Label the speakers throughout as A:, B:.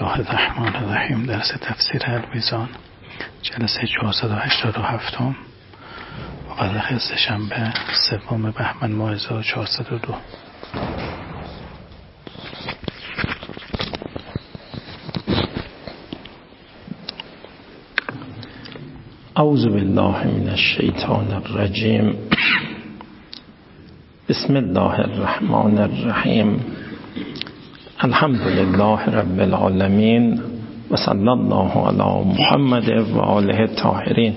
A: الله الرحمن الرحیم. درس تفسیر المیزان جلسه 487 مورخ سه‌شنبه 3 بهمن ماه 1402.
B: اعوذ بالله من الشیطان الرجیم. بسم الله الرحمن الرحیم. الحمد لله رب العالمین و صلی الله علی محمد و آله الطاهرین.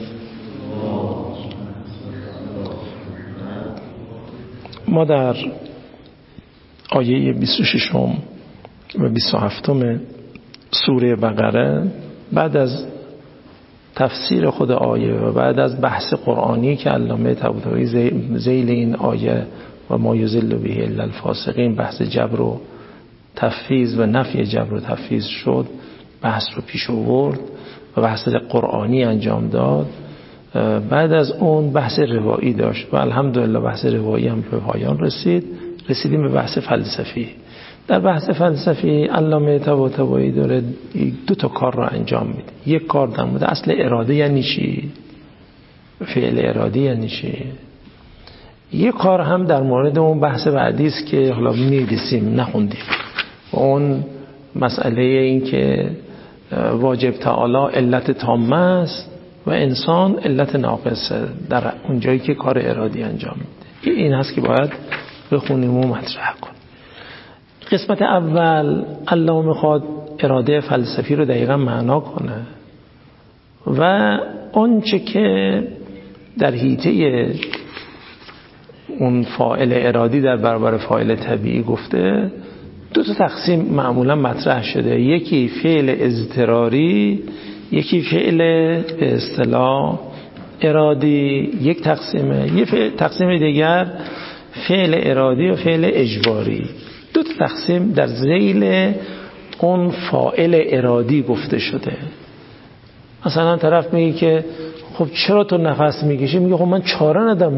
B: ما در آیه 26 و 27 سوره بقره بعد از تفسیر خود آیه و بعد از بحث قرآنی که علامه طباطبایی ذیل این آیه و ما یضل به الا الفاسقین بحث جبر و تفویض و نفی جبر و تفویض شد، بحث رو پیش آورد و بحث قرآنی انجام داد. بعد از اون بحث روایی داشت و الحمدلله بحث روایی هم به پایان رسیدیم به بحث فلسفی. در بحث فلسفی علامه طباطبایی داره 2 کار رو انجام میده. یک کار در مورد اصل اراده یعنی چی، فعل اراده یعنی چی. یک کار هم در مورد اون بحث بعدی است که حالا میرسیم نخوندیم، اون مسئله این که واجب تعالی علت تامه است و انسان علت ناقصه در اون جایی که کار ارادی انجام میده. این هست که باید بخونیم و مطرح کنیم. قسمت اول الله میخواد اراده فلسفی رو دقیقا معنا کنه و آنچه که در حیطه اون فاعل ارادی در برابر فاعل طبیعی گفته 2 تقسیم معمولا مطرح شده. یکی فعل اضطراری، یکی فعل به اصطلاح ارادی. یک تقسیمه. یک تقسیم دیگر فعل ارادی و فعل اجباری. 2 تقسیم در ذیل اون فاعل ارادی گفته شده. مثلا طرف میگه که خب چرا تو نفس میکشی؟ میگه خب من چاره ندارم،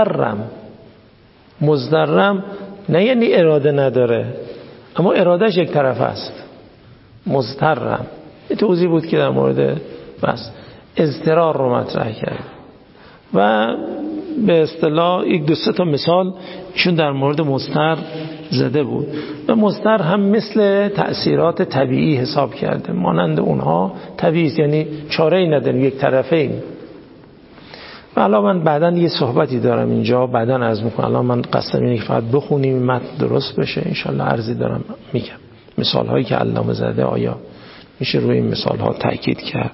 B: مضطرم نه یعنی اراده نداره، اما ارادهش یک طرف است. مضطرم این توضیح بود که در مورد بس اضطرار رو مطرح کرد و به اصطلاح 1-2-3 تا مثال ایشون در مورد مضطر زده بود و مضطر هم مثل تأثیرات طبیعی حساب کرده، مانند اونها طبیعی، یعنی چاره‌ای نداریم، یک طرفه ایم. و الان من بعداً یه صحبتی دارم اینجا، بعداً عرض میکنم. الان من قصدم اینه که فقط بخونیم متن درست بشه. انشالله عرضی دارم میگم مثال هایی که علامه زده آیا میشه روی این مثال ها تأکید کرد.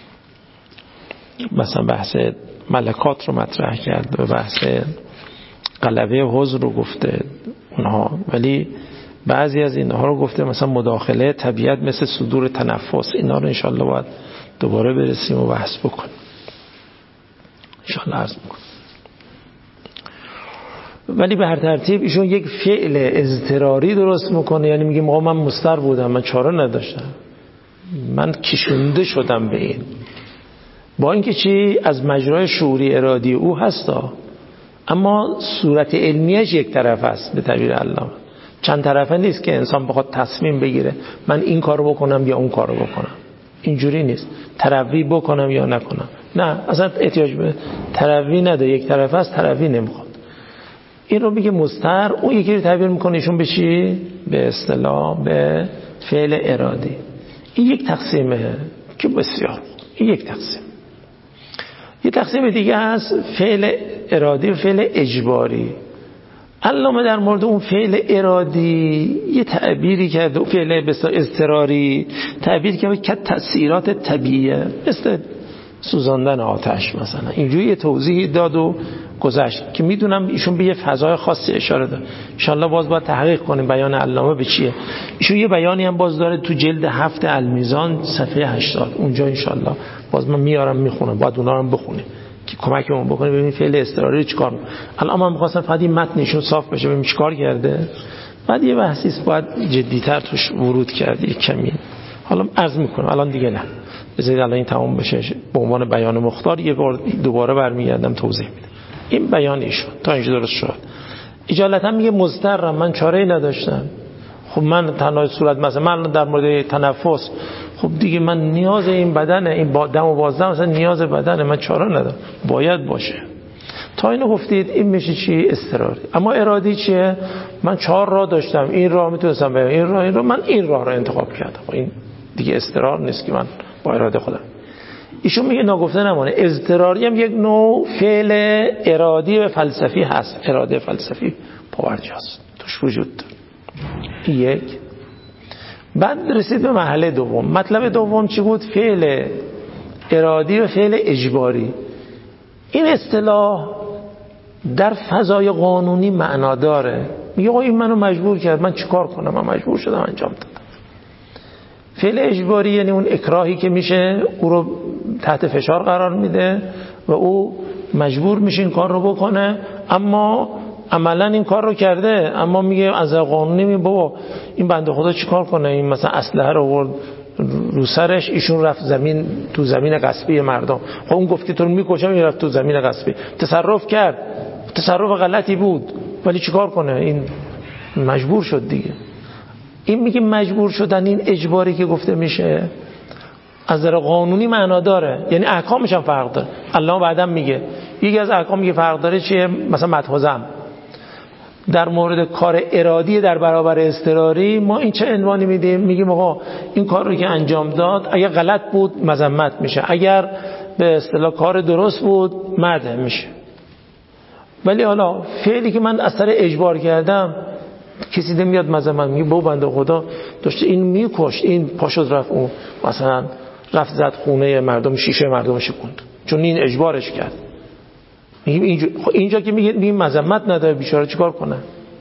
B: مثلا بحث ملکات رو مطرح کرد و بحث غلبه حضور رو گفته اونها، ولی بعضی از اینها رو گفته مثلا مداخله طبیعت مثل صدور تنفس. اینا رو انشالله باید دوباره برسیم و بحث بکنیم. انشالله عرض میکنم. ولی به هر ترتیب ایشون یک فعل اضطراری درست میکنه، یعنی میگه من مضطر بودم، من چاره نداشتم، من کشونده شدم به این. با اینکه چی از مجرای شعوری ارادی او هستا، اما صورت علمیش یک طرف است. به تعبیر علامه چند طرفه نیست که انسان بخواد تصمیم بگیره من این کارو بکنم یا اون کارو بکنم. اینجوری نیست تروی بکنم یا نکنم، نه اصلا احتیاج به تروی نداره، یک طرف است، تروی نمیخواد. این رو میگه مضطر، اون یکی رو تعبیر میکنه ایشون به چی؟ به اصطلاح به فعل ارادی. این یک تقسیمه که بسیار، این یک تقسیم. یه تقسیم دیگه هست فعل ارادی و فعل اجباری. علامه در مورد اون فعل ارادی یه تعبیری کرده، فعل اضطراری تعبیر کرده که تأثیرات طبیعیه، مثل سوزاندن آتش مثلا. اینجوری یه توضیح داد و گذشت که میدونم ایشون به یه فضای خاصی اشاره داره. انشالله باز باید تحقیق کنیم بیان علامه به چیه. ایشون یه بیانی هم باز داره تو جلد 7 المیزان صفحه 80، اونجا انشالله باز من میارم میخونم، باید اونا رو بخونیم که کمکمون بکنه ببینیم فعل اضطراری چیکار میکنه. الان من می‌خواستم فقط این متن ایشون صاف بشه ببینیم چیکار کرده، بعد یه بحثی است باید جدی‌تر توش ورود کرد یک کمی. حالا عرض میکنم الان دیگه نه، بذارید الان این تمام بشه به عنوان بیان مختار یه بار دوباره برمیگردم توضیح میدم. این بیان ایشون تا اینجا درست شد. اجالتا میگه مضطرم، من چاره‌ای نداشتم. خب من تنها صورت مثلا من در مورد تنفس، خب دیگه من نیاز این بدنه، این دم و بازدم مثلا نیاز بدنه، من چاره ندارم، باید باشه. تا اینو گفتید این میشه چی؟ اضطراری. اما ارادی چیه؟ من 4 راه داشتم، این راه میتونستم برم، این راه من این راه رو انتخاب کردم. این دیگه اضطرار نیست که من با اراده خودم. ایشون میگه ناگفته نمونه. اضطراری هم یک نوع فعل ارادی و فلسفی هست. اراده فلسفی پاورجاست، توش وجود داره. یک. بعد رسید به مرحله دوم. مطلب دوم چی بود؟ فعل ارادی و فعل اجباری. این اصطلاح در فضای قانونی معنا داره. میگه این منو مجبور کرد، من چیکار کنم؟ من مجبور شدم انجام دادم. فعل اجباری یعنی اون اکراهی که میشه، او رو تحت فشار قرار میده و او مجبور میشه این کار رو بکنه، اما عملا این کار رو کرده، اما میگه از قانونی میگه بابا این بنده خدا چیکار کنه؟ این مثلا اسلحه رو آورد رو سرش، ایشون رفت زمین، تو زمین غصبی مردم. خب اون گفت که تو رو میکشم، این رفت تو زمین غصبی، تصرف کرد، تصرف غلطی بود، ولی چیکار کنه؟ این مجبور شد دیگه. این میگه مجبور شدن، این اجباری که گفته میشه از نظر قانونی معنا داره، یعنی احکامش هم فرق داره. الله بعدا میگه یکی از احکام که فرق داره چیه؟ مثلا مدحوزم در مورد کار ارادی در برابر اضطراری ما این چه عنوانی میدیم؟ میگیم آقا این کار رو که انجام داد اگر غلط بود مذمت میشه، اگر به اصطلاح کار درست بود مدح میشه. ولی حالا فعلی که من اثر اجبار کردم، کسی نمیاد مذمت، میگه بابا بنده خدا داشته این میکشت، این پاشد رفت اون مثلا رفت زد خونه مردم، شیشه مردم شکوند، چون این اجبارش کرد. اینجا که میگه مذمت نداره، بیچاره چیکار کنه؟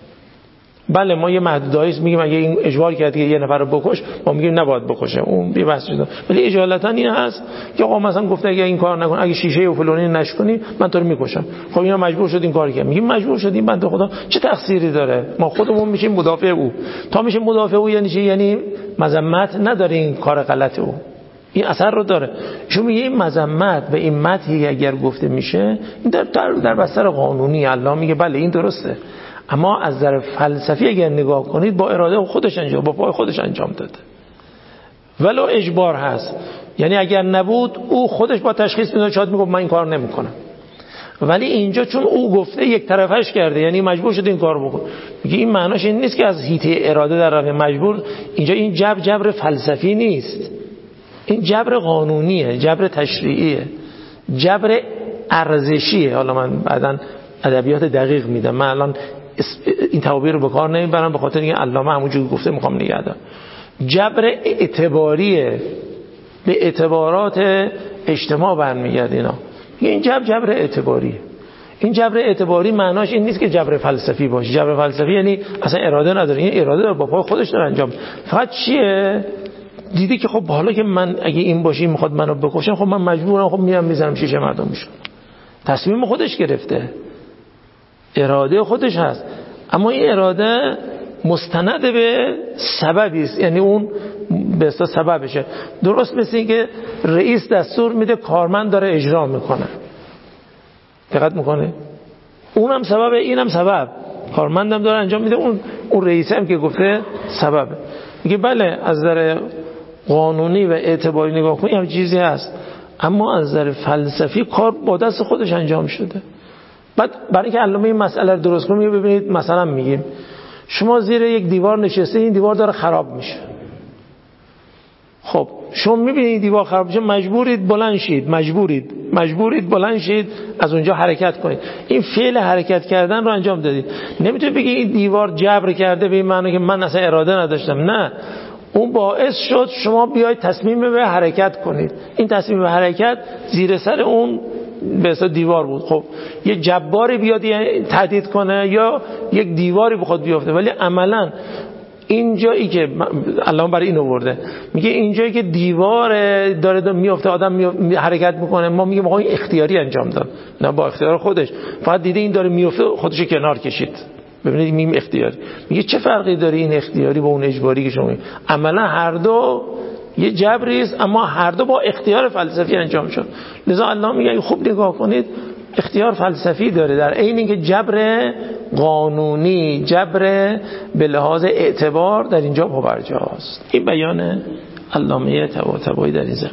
B: بله ما یه محدودایی میگیم اگه این اجبار کرد که یه نفر رو بکش، ما میگیم نباید بکشه، اون بی بحث شده. ولی اجالتا این هست که آقا مثلا گفته اگه این کار نکن، اگه شیشه و فلانی نشکنی من تو رو میکشم. خب اینا مجبور شد این کار کنه. میگیم مجبور شدیم، بنده خدا چه تقصیری داره؟ ما خودمون میشیم مدافع او. تا میشیم مدافع او یعنی چی؟ یعنی مذمت نداره این کار غلط او، این اثر رو داره. شما میگه این مذمت و این مدحی اگر گفته میشه این در بستر قانونی الله میگه بله این درسته، اما از نظر فلسفی اگر نگاه کنید با اراده خودش انجام، با پای خودش انجام داده، ولو اجبار هست. یعنی اگر نبود او خودش با تشخیص میداد، شاید میگفت من این کار نمیکنم. ولی اینجا چون او گفته یک طرفش کرده، یعنی مجبور شده این کار بکنه. میگه این معناش این نیست که از حیطه اراده در راه مجبور. اینجا این جبر فلسفی نیست، این جبر قانونیه، جبر تشریعیه، جبر ارزشیه. حالا من بعداً ادبیات دقیق میدم، من الان این تعبیر رو به کار نمیبرم به خاطر اینکه علامه همونجوری گفته میخوام نگه دارم. جبر اعتباریه، به اعتبارات اجتماع برمیگرد اینا. این جبر اعتباریه. این جبر اعتباری معناش این نیست که جبر فلسفی باشه. جبر فلسفی یعنی اصلا اراده نداره، این اراده داره با پای خودش داره انجام. فقط چیه؟ دیدی که خب حالا که من اگه این باشی میخواد منو بکشه، خب من مجبورم، خب میرم میزنم شیشه مردم میشم. تصمیم خودش گرفته، اراده خودش هست، اما این اراده مستند به سببی است، یعنی اون به اصطلاح سببشه. درست مثل این که رئیس دستور میده کارمند داره اجرا میکنه، دقت میکنه، اونم سبب اینم سبب، کارمندم داره انجام میده، اون رئیس هم که گفته سببه. میگه بله از نظر قانونی و اعتباری نگاه کنی همین چیزی هست، اما از نظر فلسفی کار با دست خودش انجام شده. بعد برای اینکه علامه این مسئله رو درست کنه، ببینید مثلا میگیم شما زیر یک دیوار نشسته، این دیوار داره خراب میشه. خب شما میبینید دیوار خراب میشه، مجبورید بلند شید از اونجا حرکت کنید. این فعل حرکت کردن رو انجام دادید. نمیتونید بگید این دیوار جبر کرده به این معنی که من اصلا اراده نداشتم. نه، اون باعث شد شما بیاید تصمیم به حرکت کنید. این تصمیم به حرکت زیر سر اون به اصطلاح دیوار بود. خب یه جباری بیاد تهدید کنه یا یک دیواری بخواد بیفته، ولی عملاً اینجایی که الله برای این آورده، میگه اینجایی که دیوار داره میفته، آدم حرکت میکنه، ما میگیم آقا این اختیاری انجام داد، نه با اختیار خودش، فقط دیده این داره میفته خودش کنار کشید. ببینید میم اختیاری، میگه چه فرقی داره این اختیاری با اون اجباری که شما عملا هر دو یه جبری است، اما هر دو با اختیار فلسفی انجام شد. لذا الله میگه خوب نگاه کنید، اختیار فلسفی داره، در عین اینکه جبر قانونی، جبر به لحاظ اعتبار در اینجا پابرجاست. این بیان علامه طباطبایی در این زمین.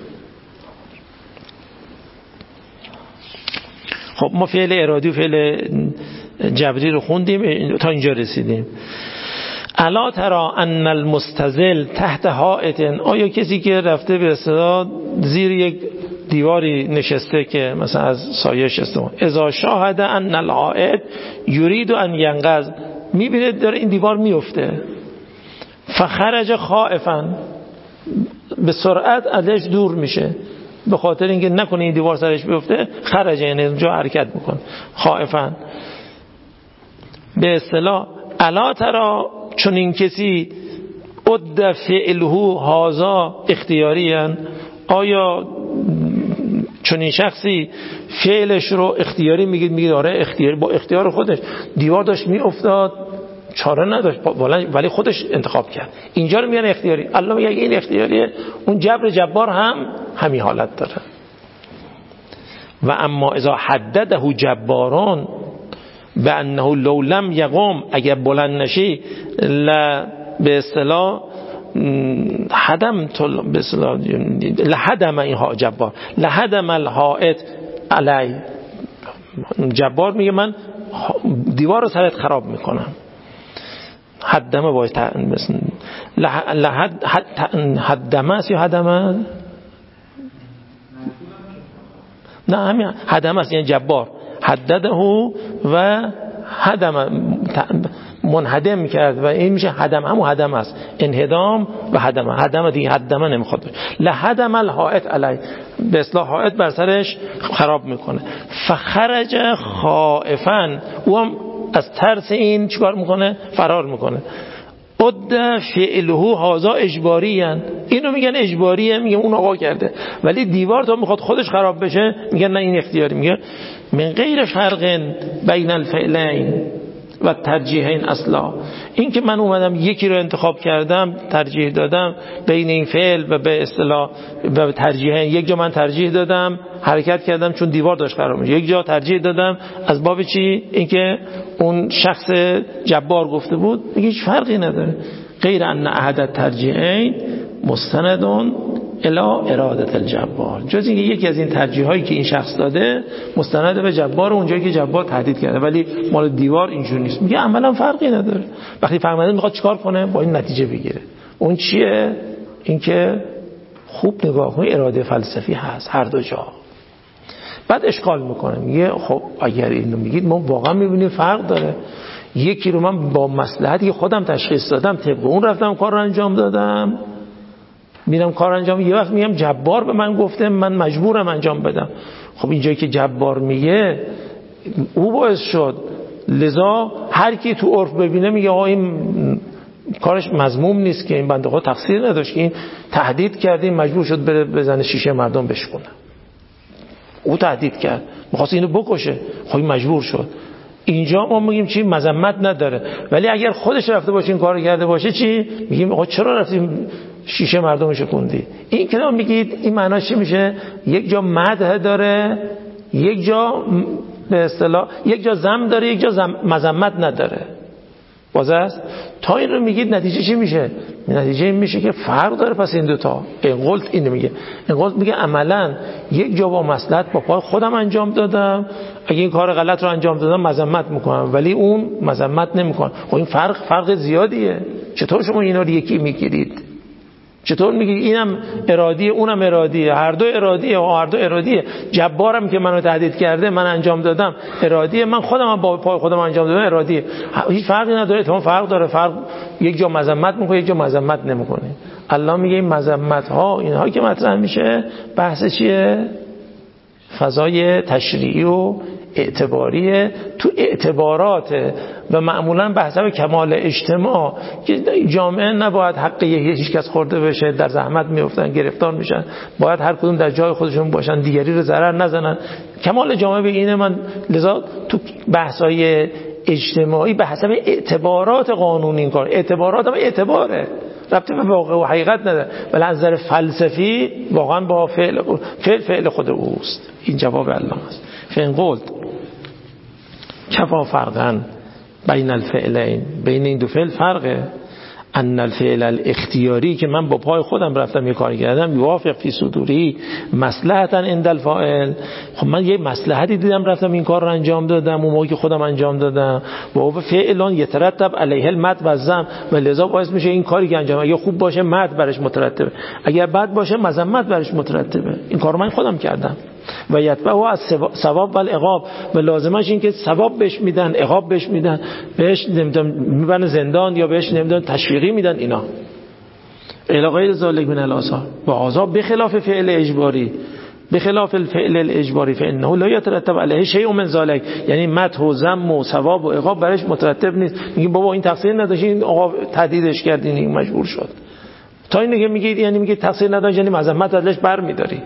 B: خب ما فعل ارادی و فعل جبری رو خوندیم تا اینجا رسیدیم. الا ترى ان المستظل تحت حائط، آیا کسی که رفته به اصطلاح زیر یک دیواری نشسته که مثلا از سایه‌اش استفاده، اذا شاهد ان الحائط یرید ان ينقض، میبینه داره این دیوار میفته، فخرج خائفا، به سرعت ازش دور میشه به خاطر اینکه نکنه این دیوار سرش بیفته، خرج یعنی اونجا حرکت میکنه، خائفا. به اصطلاح الا ترى، چون این کسی اد فعله هذا اختیاریان، آیا چون این شخصی فعلش رو اختیاری میگید آره اختیاری، با اختیار خودش دیوار داشت میافتاد چاره نداشت ولی خودش انتخاب کرد، اینجا رو میگن اختیاری. الله میگه این اختیاریه، اون جبر جبار هم همین حالت داره. و اما اذا حدده جباران بانه لو لم یقوم، اگر بلند نشی به اصطلاح هدم به اصطلاح لهدم اینها جبار، لهدم الحائط علی، جبار میگه من دیوار رو سرت خراب میکنم. هدمه باید هدمه است یا هدمه؟ نه همین هدمه است، یعنی جبار حدده و هدمه منهدم کرد و این میشه هدم، همون هدم است، انهدام و هدمه. هدمه دیگه هدمه نمیخواد، لهدم الحائط علی، به اصطلاح حائط بر سرش خراب میکنه. فخرج خائفا، او هم از ترس این چیکار میکنه؟ فرار میکنه. اد فعله هذا اجباریان، اینو میگن اجباریه، میگن اون آقا کرده، ولی دیوار تا میخواد خودش خراب بشه میگن نه این اختیاری. میگه من غیر فرق بین الفعلین و ترجیحین اصلا، این که من اومدم یکی رو انتخاب کردم ترجیح دادم بین این فعل و به اصطلاح و ترجیحین، یک جا من ترجیح دادم حرکت کردم چون دیوار داشت خراب میشه، یک جا ترجیح دادم از باب چی؟ اینکه اون شخص جبار گفته بود. میگه هیچ فرقی نداره. غیر ان احد الترجیحین مستندون الی اراده الجبار، جز اینکه یکی از این ترجیحایی که این شخص داده مستند به جبار، اونجایی که جبار تهدید کرده، ولی مال دیوار اینجوری نیست. میگه عملا فرقی نداره. وقتی فهمیده میخواد چیکار کنه؟ با این نتیجه بگیره. اون چیه؟ اینکه خوب نگاه کنی اراده فلسفی هست هر دو جا. بعد اشکال میکنه، میگه خب اگر اینو میگید ما واقعا میبینیم فرق داره. یکی رو من با مصلحتی خودم تشخیص دادم، طبق اون رفتم کار رو انجام دادم، میرم کار انجام، یه وقت میگم جبار به من گفته من مجبورم انجام بدم. خب اینجایی که جبار میگه او باعث شد، لذا هر کی تو عرف ببینه میگه آقا این کارش مذموم نیست که این بنده خدا تقصیر نداشت که این تهدید کرد، این مجبور شد بره بزنه شیشه مردم بشکنه. او تهدید کرد، می‌خواست اینو بکشه، خب این مجبور شد. اینجا ما میگیم چی؟ مذمت نداره. ولی اگر خودش رفته باشه این کارو کرده باشه چی؟ میگیم آقا چرا رفتیم شیشه مردمش کندی؟ این کلام میگید این معناش چی میشه؟ یک جا مدح داره، یک جا به اصطلاح یک جا ذم داره، یک جا مذمت نداره. واضح است؟ تا این رو میگید نتیجه چی میشه؟ نتیجه این میشه که فرق داره. پس این دوتا انقلت اینو میگه، انقلت میگه عملا یک جا با مصلحت با پای خودم انجام دادم، اگه این کار غلط رو انجام دادم مذمت میکنم، ولی اون مذمت نمیکنه. خب این فرق زیادیه. چطور شما اینا رو یکی میگیرید؟ چطور میگی اینم ارادیه اونم ارادیه؟ هر دو ارادیه و هر دو ارادیه. جبارم که منو تهدید کرده من انجام دادم ارادیه، من خودم با پای خودم انجام دادم ارادیه. هیچ فرقی نداره. اتفاقا فرق داره. فرق یک جا مذمت میکنه، یک جا مذمت نمیکنه. الله میگه این مذمت ها اینها که مطرح میشه بحث چیه؟ فضای تشریعی و اعتباریه. تو اعتبارات و معمولا بحث به کمال اجتماع که جامعه نباید حق هیچ کس خورده بشه، در زحمت میافتن، گرفتار میشن، باید هر کدوم در جای خودشون باشن، دیگری رو ضرر نزنن. کمال جامعه به اینه. من لذا تو بحث‌های اجتماعی به حسب اعتبارات قانونی این کار، اعتبارات هم اعتباره، ربطی به واقع و حقیقت نداره، ولی از نظر فلسفی واقعا با فعل خود اوست. این جواب الله است. فین قلت کفا فرقا بین الفعلین، بین این دو فعل فرقه. ان الفعل الاختیاری که من با پای خودم رفتم یه کاری کردم، یوافق فی صدوری مصلحتا عند الفاعل، خب من یه مصلحتی دیدم رفتم این کار رو انجام دادم، اون موقعی که خودم انجام دادم، و هو فعلان یترتب علیه المد و الذم، و لذا باعث میشه این کاری که انجام اگه خوب باشه مد برش مترتبه، اگر بد باشه مذمت برش مترتبه. این کارو من خودم کردم. و یتبعه از ثواب و العقاب، و لازمش این که ثواب بهش میدن، عقاب بهش میدن، بهش نمیدونم میبرن زندان یا بهش نمیدونم تشویقی میدن. اینا الی غیر ذلک من الاثار و عذاب بخلاف فعل اجباری، بخلاف الفعل الاجباری فانه لا يترتب علیه شیء من ذلک، یعنی مدح و ذم و ثواب و عقاب برش مترتب نیست. میگیم بابا این تقصیر نداشت، این آقا تهدیدش کردین این مجبور شد، تا اینو که میگید یعنی میگید تقصیر نداشت یعنی مذمت ازش برمیداری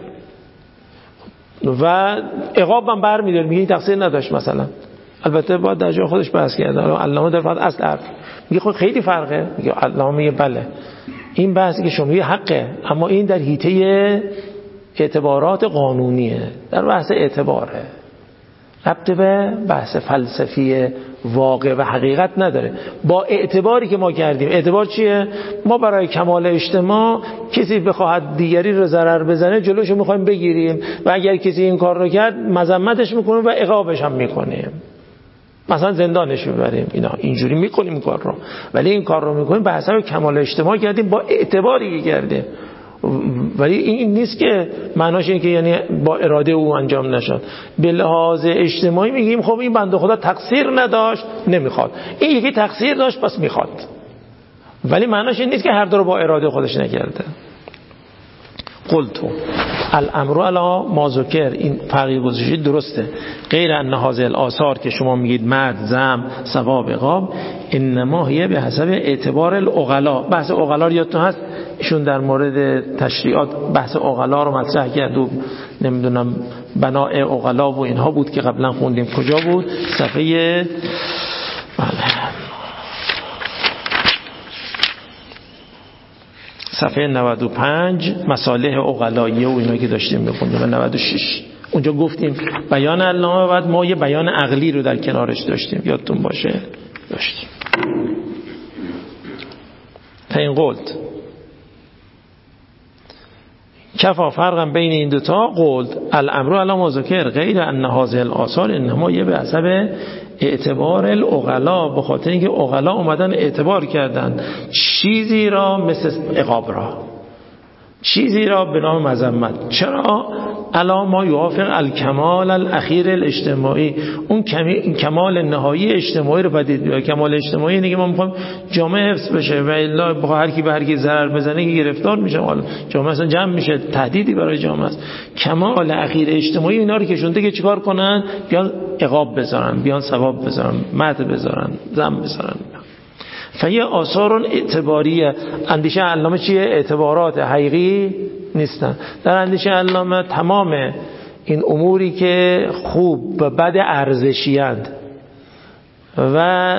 B: و عقاب هم برمیداری، میگی تقصیر نداشت مثلا. البته باید در جای خودش بحث کرده. علامه در فقط اصل حرف میگه خب خیلی فرقه، میگه علامه میگه بله این بحثی که شما میگه حقه، اما این در حیطه اعتبارات قانونیه، در بحث اعتباره، ربط به بحث فلسفی واقع و حقیقت نداره. با اعتباری که ما کردیم، اعتبار چیه؟ ما برای کمال اجتماع کسی بخواهد دیگری رو ضرر بزنه جلوشو میخوایم بگیریم، و اگر کسی این کار رو کرد مذمتش میکنیم و عقابش هم میکنیم، مثلا زندانش میبریم. اینا اینجوری میکنیم این کار رو، ولی این کار رو میکنیم به حساب کمال اجتماع کردیم، با اعتباری که کردیم. ولی این نیست که معناش اینه که یعنی با اراده او انجام نشد. به لحاظ اجتماعی میگیم خب این بنده خدا تقصیر نداشت نمیخواد، این یکی تقصیر داشت پس میخواد، ولی معناش این نیست که هر دو رو با اراده خودش نکرده. قلتو الامر علی ما ذکر، این فرقی گذاشتید درسته، غیر ان هذه الاثار که شما میگید مد ذم ثواب عقاب انما هي به حسب اعتبار العقلا. بحث عقلا یادتون هست ایشون در مورد تشریعات بحث عقلا رو مطرح کرد و نمیدونم بناء عقلا و اینها بود که قبلا خوندیم. کجا بود؟ صفحه صفحه 95 مصالح عقلاییه و اینا که داشتیم میخوندیم و 96 اونجا گفتیم بیان علامه، بعد ما یه بیان عقلی رو در کنارش داشتیم، یادتون باشه داشتیم. این قلت کفا فرقا بین این دوتا، قلت الامر علی ما ذکر غیر ان هذه الاثار انما یه به حسب اعتبار العقلا، به خاطر اینکه عقلا اومدن اعتبار کردن چیزی را مثل عقاب را، چیزی را به نام مذمت. چرا؟ الا ما یوافق الکمال الاخیر الاجتماعی، اون کمال نهایی اجتماعی رو بدید بیاد. کمال اجتماعی اینه که ما میخوایم جامعه حفظ بشه و الا بخواد هر کی به هر کی ضرر بزنه که گرفتار میشه، جامعه اصلا جمع میشه، تهدیدی برای جامعه است. کمال اخیر اجتماعی اینا رو کشونده که چیکار کنن؟ بیان عقاب بذارن، بیان ثواب بذارن، مدح بذارن، ذم بذارن. فیه آثار اعتباریه. اندیشه علامه چیه؟ اعتبارات حقیقی نیستن. در اندیشه علامه تمام این اموری که خوب و بد ارزشی اند و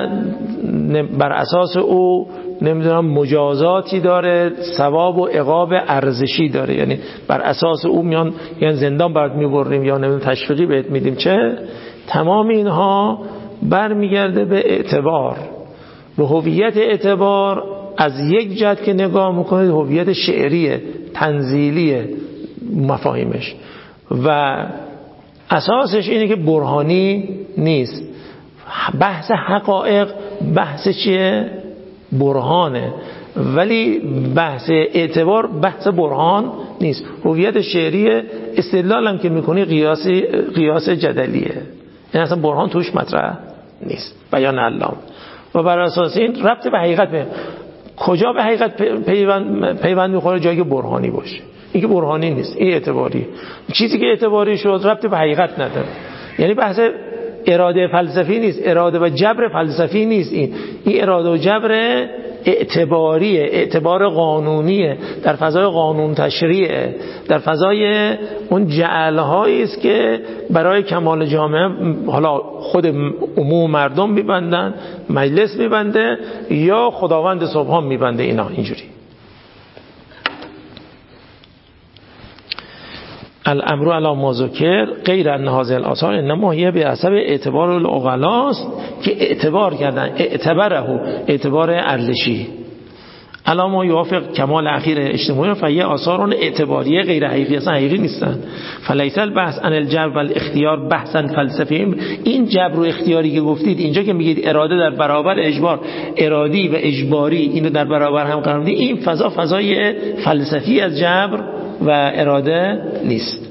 B: بر اساس او نمیدونم مجازاتی داره، ثواب و عقاب ارزشی داره، یعنی بر اساس او میان یعنی زندان برات میبریم یا نمیدونم تشویقی بهت میدیم، چه تمام اینها برمیگرده به اعتبار، به هویت اعتبار. از یک جهت که نگاه میکنید هویت شعریه، تنزیلیه مفاهیمش، و اساسش اینه که برهانی نیست. بحث حقایق بحث چیه؟ برهانه، ولی بحث اعتبار بحث برهان نیست. هویت شعریه، استدلال هم که میکنی قیاس جدلیه، این اصلا برهان توش مطرح نیست. بیان علامه و بر اساس این ربط به حقیقت کجا به حقیقت پیوند میخوره؟ جایی که برهانی باشه. این که برهانی نیست، این اعتباری. چیزی که اعتباری شد ربط به حقیقت نداره، یعنی بحث اراده فلسفی نیست، اراده و جبر فلسفی نیست. این اراده و جبر اعتباریه، اعتبار قانونیه، در فضای قانون تشریعه، در فضای اون جعلهایی است که برای کمال جامعه حالا خود عموم مردم میبندن، مجلس میبنده یا خداوند سبحان میبنده. اینا اینجوری. الامر علی ما ذکر غیر ان هذه الاثار انما هي بحسب اعتبار العقلاء که اعتبار کردن، اعتبار ارزشی علامه یوافق کمال اخیر اجتماعی فیه آثار اعتباریه غیر حقیقی، اصلا حقیقی نیستن. فلیس البحث عن الجبر والاختیار بحثا فلسفی. این جبر و اختیاری که گفتید اینجا که میگید اراده در برابر اجبار، ارادی و اجباری اینو در برابر هم قرار میدید، این فضای فلسفی از جبر و اراده نیست.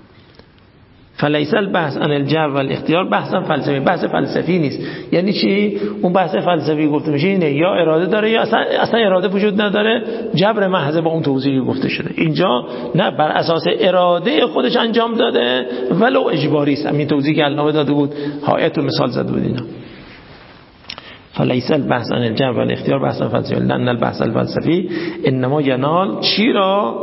B: فلیس البحث عن الجبر والاختیار بحثا فلسفی، بحث فلسفی نیست. یعنی چی؟ اون بحث فلسفی گفته میشه اینه یا اراده داره یا اصلا اراده وجود نداره، جبر محض با اون توضیحی گفته شده. اینجا نه، بر اساس اراده خودش انجام داده ولو اجباری است. همین توضیحی که علامه داده بود، آیت و مثال زده بود اینا. فلیس البحث عن الجبر والاختیار بحثا فلسفی لأن البحث الفلسفی انما ینال چی را؟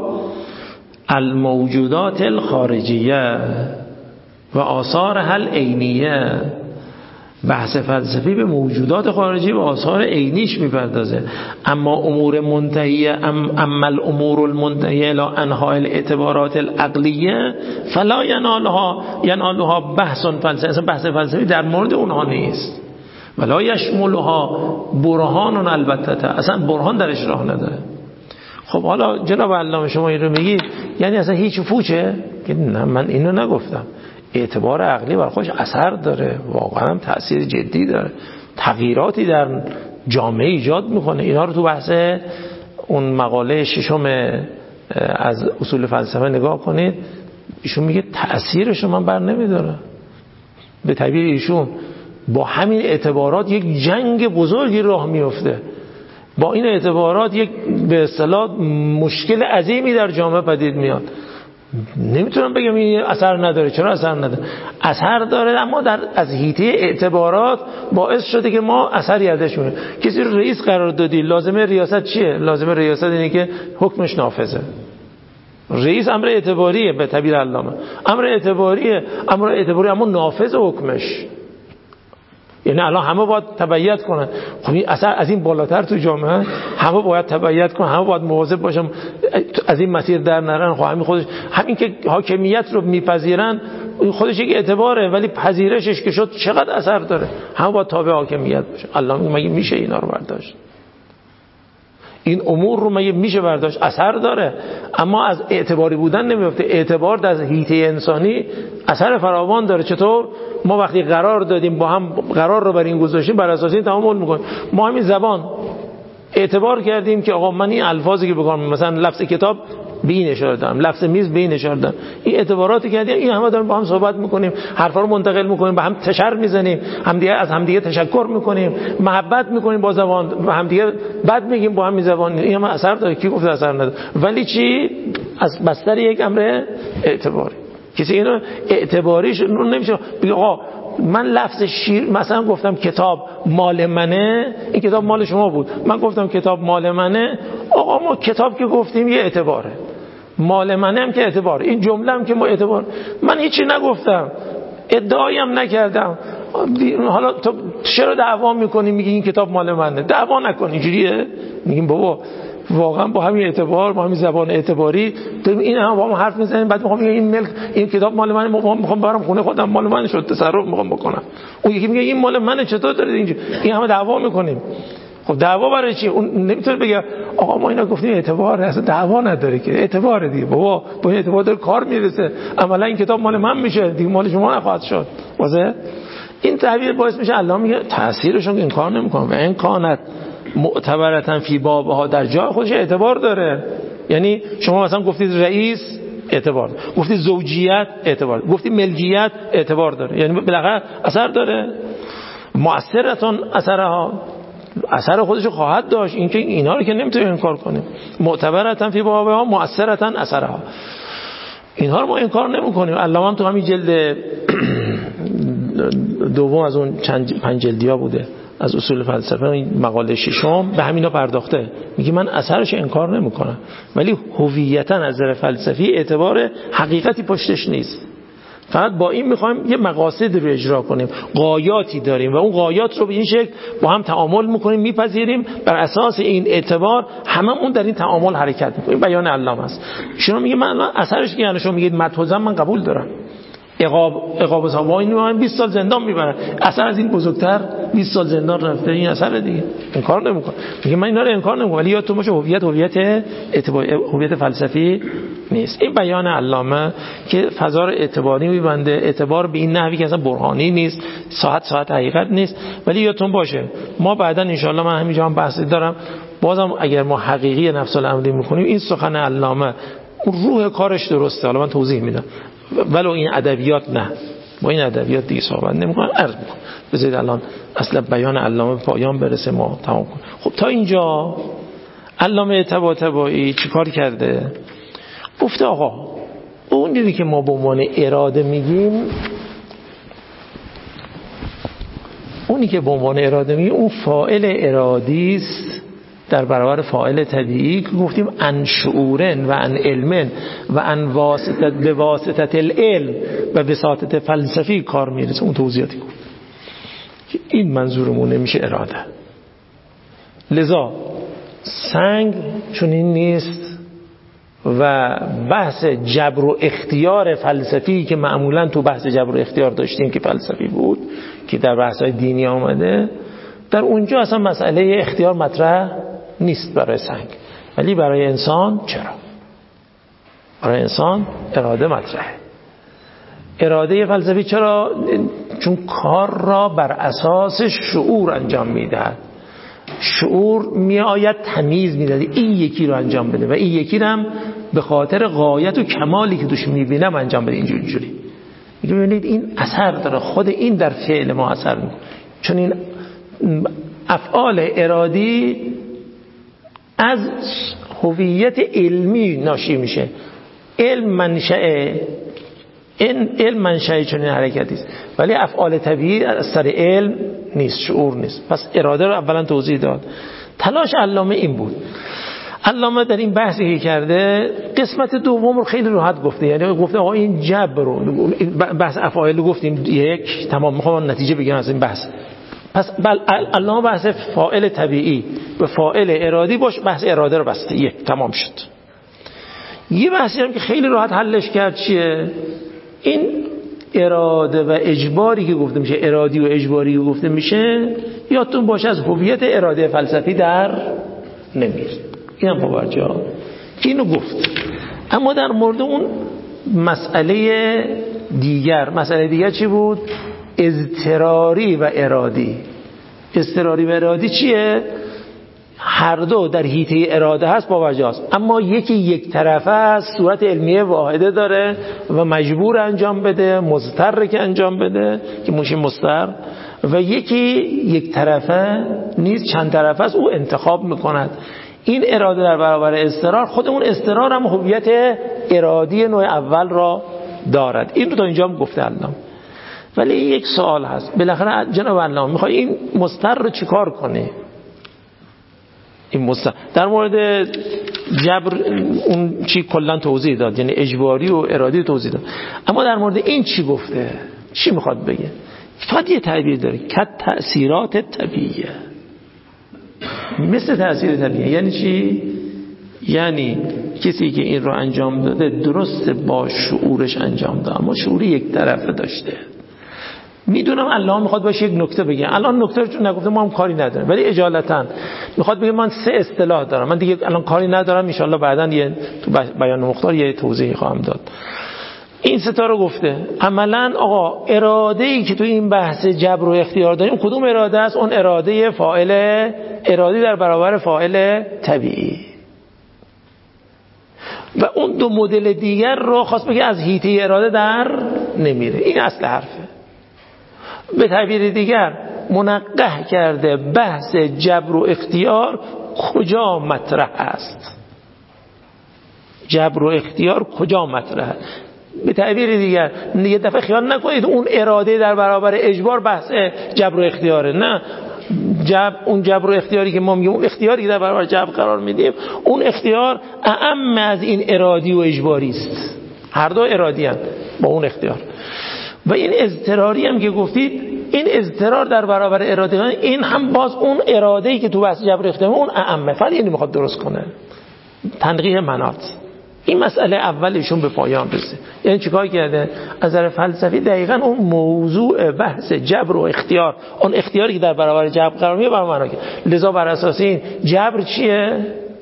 B: الموجودات الخارجیه و آثار هل عینیه. بحث فلسفی به موجودات خارجی و آثار عینیش میپردازه. اما امور منتهیه اما الامور المنتهیه الى انواع الاعتبارات العقلیه فلا ینالها بحث فلسفی. اصلا بحث فلسفی در مورد اونها نیست. ولا یشملها برهان، البته اصلا برهان درش راه نداره. خب حالا جناب علامه شما این رو میگید یعنی اصلا هیچ پوچه؟ که نه، من اینو نگفتم. اعتبار عقلی بر خودش اثر داره، واقعا هم تأثیر جدی داره، تغییراتی در جامعه ایجاد میکنه. اینا رو تو بحث اون مقاله ششم از اصول فلسفه نگاه کنید. ایشون میگه تأثیرش من بر نمیداره. به تعبیر ایشون با همین اعتبارات یک جنگ بزرگی راه میفته. با این اعتبارات یک به اصطلاح مشکل عظیمی در جامعه پدید میاد. نمیتونم بگم این اثر نداره. چرا اثر نداره؟ اثر داره، اما از حیطه اعتبارات باعث شده که ما اثری ازش میبینیم. کسی رو رئیس قرار دادی، لازمه ریاست چیه؟ لازمه ریاست اینه که حکمش نافذه. رئیس امر اعتباریه به تعبیر علامه، امر اعتباریه اما نافذ حکمش. یعنی الان همه باید تبعیت کنن. خب این اثر از این بالاتر تو جامعه همه باید تبعیت کنن، همه باید مواظب باشن از این مسیر در نرن. خب همین که حاکمیت رو میپذیرن خودش یک اعتباره، ولی پذیرشش که شد چقدر اثر داره. همه باید تابع حاکمیت باشن. الله مگه میشه اینا رو برداشت؟ این امور رو مگه میشه برداشت؟ اثر داره اما از اعتباری بودن نمیفته. اعتبار در حیطه انسانی اثر فراوان داره. چطور؟ ما وقتی قرار دادیم، با هم قرار رو بر این گذاشتیم، بر اساس این تعامل میکنیم. ما همین زبان اعتبار کردیم که آقا من این الفاظی که بگم، مثلا لفظ کتاب به این اشاره دارم، لفظ میز به این اشاره دارم، این اعتباراتی کردیم. این همه داریم با هم صحبت میکنیم، حرفا رو منتقل میکنیم، با هم تشر میزنیم، از همدیگه تشکر میکنیم، محبت میکنیم با زبان، با همدیگه بد میگیم با همین زبان. این هم اثر داره. کی گفت اثر نداره؟ ولی چی؟ از بستر یک امر اعتباری. کسی اینو اعتباریش نمیشه بگه آقا من لفظ شیر مثلا گفتم کتاب مال منه، این کتاب مال شما بود، من گفتم کتاب مال منه. آقا ما کتاب که گفتیم یه اعتباره، مال منه هم که اعتبار، این جمله هم که ما اعتبار. من هیچی نگفتم، ادعایی هم نکردم. حالا تو چرا دعوا میکنی میگی این کتاب مال منه؟ دعوا نکن. اینجوریه؟ میگیم بابا واقعا با همین اعتبار، با همین زبان اعتباری داریم این هم با هم حرف میزنیم، بعد میخوام این ملک، این کتاب مال منه، میخوام برام خونه خودم مال منه شد، تصرف میخوام بکنم. اون یکی میگه این مال منه، چطور دارید اینجا؟ این همه دعوا میکنیم. خب دعوا برای چی؟ اون نمیتونه بگه آقا ما اینا گفتیم اعتباره، اصلا دعوا نداره که، اعتباره دیگه. بابا با این اعتبار داره کار میرسه، عملا این کتاب مال من میشه دیگه، مال شما نخواهد شد. واضحه؟ این تعبیر باعث میشه الله میگه تاثیرشون انکار نمیکنه. و این کانت معتبرتن فی بابها، در جای خودش اعتبار داره. یعنی شما مثلا گفتید رئیس اعتبار، گفتید زوجیت اعتبار، گفتید ملکیت اعتبار داره، یعنی بالاخره اثر داره. مؤثرتون اثرها، اثر خودش خواهد داشت. این که اینا رو که نمیتونیم انکار کنیم. معتبرتن فی بابها مؤثرتن اثرها، اینها رو ما انکار نمیکنیم. علامه تو همین جلد دوم از اون چند 5 جلدیا بوده از اصول فلسفه، این مقاله ششم به همینا پرداخته. میگه من اثرش انکار نمیکنم، ولی هویتاً از نظر فلسفی اعتبار حقیقتی پشتش نیست. فقط با این میخوایم یه مقاصد رو اجرا کنیم، غایاتی داریم و اون غایات رو به این شکل با هم تعامل میکنیم، میپذیریم، بر اساس این اعتبار هممون در این تعامل حرکت میکنیم. بیان علامه است. شما میگه من اثرش که یعنی شما میگید متوزن من قبول دارم، عقاب صاحبای اینو 20 سال زندان میبرن، اصلا از این بزرگتر 20 سال زندان رفته، این اثر دیگه انکار نمیکنه. میگه من اینا رو انکار نمیکنم، ولی یادتون باشه هویت فلسفی نیست. این بیان علامه که فضا رو اعتباری میبنده، اعتبار به این نحوی که اصلا برهانی نیست، ساعت حقیقت نیست. ولی یادتون باشه ما بعدا ان شاء الله، من همینجا هم بحثی دارم، بازم اگر ما حقیقی نفس الامری میکنیم این سخن علامه اون روح کارش درسته. حالا من توضیح میدم، ولو این ادبیات نه، با این ادبیات دیگه صحبت نمی‌کنم، عرض می‌کنم بذارید الان اصلا بیان علامه پایان برسه ما تمام کنیم. خب تا اینجا علامه طباطبایی چیکار کرده؟ گفته آقا اونی که ما به عنوان اراده میگیم، اون فاعل ارادی است در برابر فاعل طبیعی که گفتیم ان شعورن و ان علمن و ان به واسطه العلم و وساطت فلسفی کار میرسه. اون توضیحاتی گفت که این منظورمون نمیشه اراده. لذا سنگ چون این نیست و بحث جبر و اختیار فلسفی که معمولا تو بحث جبر و اختیار داشتیم که فلسفی بود که در بحث‌های دینی آمده، در اونجا اصلا مسئله اختیار مطرح نیست برای سنگ، ولی برای انسان چرا؟ برای انسان اراده مطرحه. اراده فلسفی چرا؟ چون کار را بر اساس شعور انجام میدهد. شعور میآید تمیز میدهد این یکی رو انجام بده و این یکی رو هم به خاطر غایت و کمالی که توش میبینم انجام بده. اینجوری میگه ببینید این اثر داره، خود این در فعل ما اثر میکنه. چون این افعال ارادی از هویت علمی ناشی میشه. علم منشأ چنین حرکتی است، ولی افعال طبیعی از سر علم نیست، شعور نیست. پس اراده رو اولا توضیح داد. تلاش علامه این بود. علامه در این بحثی که کرده قسمت دوم رو خیلی راحت گفته، یعنی گفته آقا این جبر رو، بحث افعال رو گفتیم یک تمام، میخوام نتیجه بگیرم از این بحث. پس علامه بحث فاعل طبیعی و فاعل ارادی باش، بحث اراده رو بسته، یک تمام شد. یه بحثی هم که خیلی راحت حلش کرد چیه؟ این اراده و اجباری که گفته میشه، ارادی و اجباری که گفته میشه، یادتون باشه از هویت اراده فلسفی در نمیره. این هم باورجا که اینو گفت. اما در مورد اون مسئله دیگر چی بود؟ اضطراری و ارادی. اضطراری و ارادی چیه؟ هر دو در حیطه اراده هست، باورجاست، اما یکی یک طرفه است، صورت علمیه واحده داره و مجبور انجام بده، مضطر که انجام بده که میشه مضطر، و یکی یک طرفه نیست، چند طرفه است، او انتخاب میکند. این اراده در برابر اضطرار، خود اون اضطرار هم هویت ارادی نوع اول را دارد. این رو تا اینجا هم گفته علامه. ولی یک سوال هست، بالاخره جناب علامه میخوای این مضطر رو چیکار کنه؟ این مضطر در مورد جبر اون چی کلا توضیح داد، یعنی اجباری و ارادی توضیح داد، اما در مورد این چی گفته؟ چی میخواد بگه؟ فقط یه تعبیر داره، که تأثیرات طبیعیه. مثل تأثیر طبیعی یعنی چی؟ یعنی کسی که این رو انجام داده درسته با شعورش انجام داده، اما شعوری یک طرفه داشته. میدونم الله میخواد باشه یک نکته بگه، الان نکته رو چون نگفته ما هم کاری نداریم، ولی اجالتا میخواد بگه من 3 اصطلاح دارم، من دیگه الان کاری ندارم، ان شاءالله بعداً یه تو بیان مختار یه توضیحی خواهم داد. این 3 تا رو گفته. عملاً آقا اراده‌ای که تو این بحث جبر و اختیار داریم کدوم اراده است؟ اون اراده فاعل ارادی در برابر فاعل طبیعی. و اون دو مدل دیگر رو خواست بگه از حیطه اراده در نمیره. این اصل حرفه. به تعبیر دیگر منقح کرده بحث جبر و اختیار کجا مطرح است، جبر و اختیار کجا مطرح. به تعبیر دیگر یه دفعه خیال نکنید اون اراده در برابر اجبار بحث جبر و اختیاره، نه. اون جبر و اختیاری که ما میگیم، اون اختیاری که در برابر جبر قرار میدیم، اون اختیار اعم از این ارادی و اجباری است. هر دو ارادی هم با اون اختیار. و این اضطراری هم که گفتید، این اضطرار در برابر اراده، این هم باز اون اراده‌ای که تو بحث جبر اختیار اون اعمه، فقط اینو میخواد درست کنه، تنقیح مناط. این مسئله اولشون به پایان رسید. یعنی چیکار کرده؟ از نظر فلسفی دقیقاً اون موضوع بحث جبر و اختیار، اون اختیاری که در برابر جبر قرار میگیره برای معنا کرد. لذا بر اساس این جبر چیه؟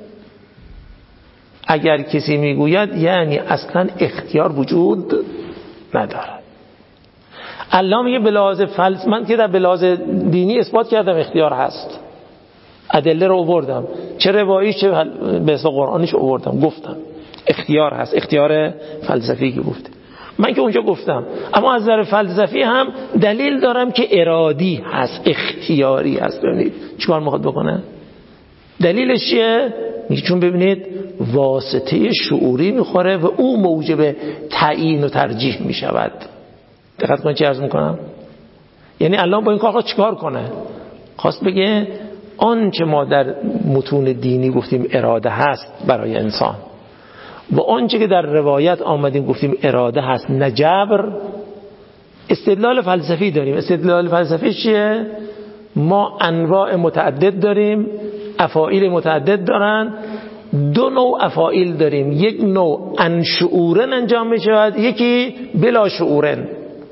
B: اگر کسی میگوید یعنی اصلا اختیار وجود ندارد. الله میگه به لحاظ فلسفی، من که در به لحاظ دینی اثبات کردم اختیار هست، ادله رو آوردم، چه رواییش چه به اصطلاح قرآنیش آوردم، گفتم اختیار هست. اختیار فلسفی که گفته من که اونجا گفتم، اما از نظر فلسفی هم دلیل دارم که ارادی هست، اختیاری هست. ببینید چیکار میخواد بکنه؟ دلیلش چیه؟ میگه چون ببینید واسطه شعوری میخوره و او موجب تعیین و ترجیح میشود. دقت کنید چی عرض میکنم؟ یعنی الله با این کار چیکار کنه؟ خواست بگه آنچه ما در متون دینی گفتیم اراده هست برای انسان و آنچه که در روایت آمدیم گفتیم اراده هست نه جبر، استدلال فلسفی داریم. استدلال فلسفی چیه؟ ما انواع متعدد داریم، افاعیل متعدد دارن، دو نوع افاعیل داریم، یک نوع انشعورن انجام می شود، یکی بلا شعورن.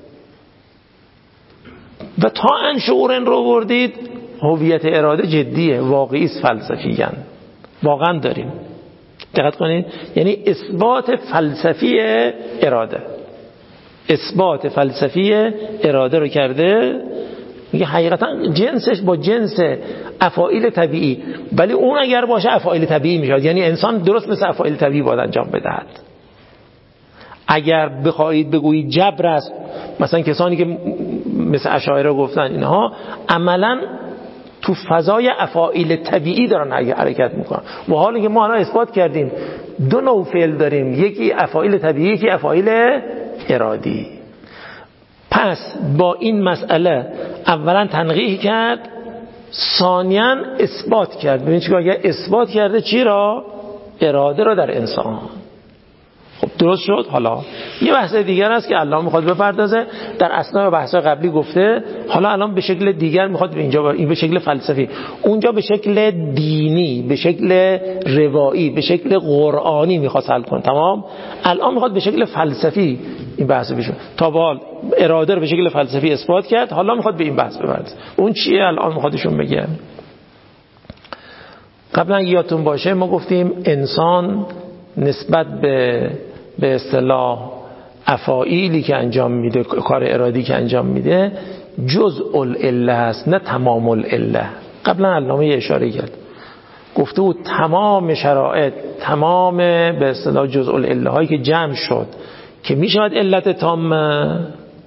B: و تا انشعورن رو بردید هویت اراده جدیه، واقعی است، فلسفیاً واقعا داریم. دقت کنید، یعنی اثبات فلسفی اراده، اثبات فلسفی اراده رو کرده. میگه حقیقتا جنسش با جنس افاعیل طبیعی، ولی اون اگر باشه افاعیل طبیعی میشود، یعنی انسان درست مثل افاعیل طبیعی باید انجام بدهد. اگر بخواهید بگویید جبر است، مثلا کسانی که مثل اشاعره گفتن اینها عملا تو فضای افاعیل طبیعی دارن حرکت میکنن، و حالی که ما الان اثبات کردیم دو نوع فعل داریم، یکی افاعیل طبیعی، یکی افاعیل ارادی. پس با این مسئله اولا تنقیح کرد، ثانیاً اثبات کرد. ببینید چیکار کرد؟ اثبات کرده چی را؟ اراده را در انسان. خب درست شد. حالا یه بحث دیگر است که الله میخواد بپردازه. در اثناء بحث قبلی گفته، حالا الان به شکل دیگر میخواد به اینجا، این به شکل فلسفی، اونجا به شکل دینی، به شکل روایی، به شکل قرآنی میخواد حل کنه. تمام. الان میخواد به شکل فلسفی این بحث بشه. تا به حال اراده رو به شکل فلسفی اثبات کرد، حالا میخواد به این بحث بپردازه. اون چیه الان میخوادشون بگه؟ قبلا یادتون باشه ما گفتیم انسان نسبت به اصطلاح افاعیلی که انجام میده، کار ارادی که انجام میده، جزء العله است نه تمام العله. قبلا علامه اشاره کرد، گفته بود تمام شرایط، تمام به اصطلاح جزء العله هایی که جمع شد که میشود علت تامه،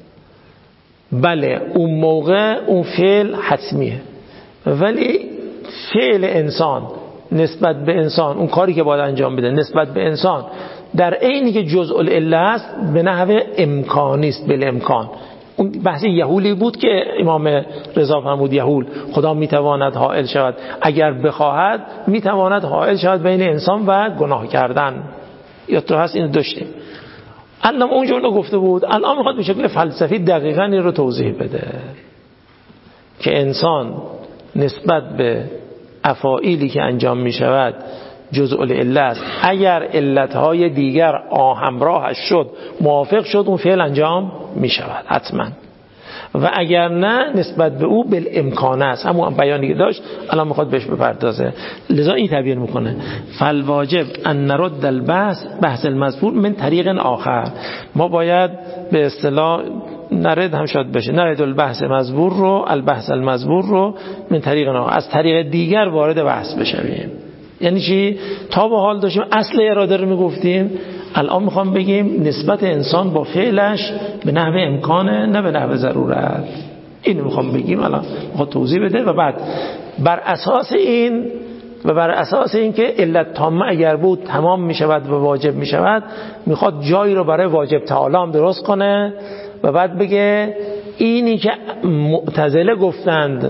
B: بله اون موقع اون فعل حتمیه. ولی فعل انسان نسبت به انسان، اون کاری که باید انجام بده نسبت به انسان، در عینی که جزء العله است به نحو امکانی است، بالامکان. اون بحث یهولی بود که امام رضا فرمود یهول، خدا میتواند حائل شود اگر بخواهد، میتواند حائل شود بین انسان و گناه کردن. یا تو هست اینو داشتیم. الان اونجا رو گفته بود، الان میخواد به شکل فلسفی دقیقاً این رو توضیح بده که انسان نسبت به افاعیلی که انجام می شود جزء العله است. اگر علتهای دیگر همراهش شد، موافق شد، اون فعل انجام می شود حتما، و اگر نه نسبت به او بالامکان است. همون بیانی که داشت الان میخواد بهش بپردازه. لذا این تعبیر میکنه فالواجب ان نرد بحث المذکور من طریق آخر. ما باید به اصطلاح نرد هم شاید بشه، نرد البحث مذکور رو، البحث المذکور رو من طریق آخر، از طریق دیگر وارد بحث بشویم. یعنی چی؟ تا به حال داشتیم اصل اراده رو میگفتیم، الان میخوام بگیم نسبت انسان با فعلش به نحو امکانه نه به نحو ضرورت. اینو میخوام بگیم، الان میخواد توضیح بده و بعد بر اساس این که علت تامه اگر بود تمام میشود و واجب میشود، میخواد جایی رو برای واجب تعالی هم درست کنه و بعد بگه اینی که معتزله گفتند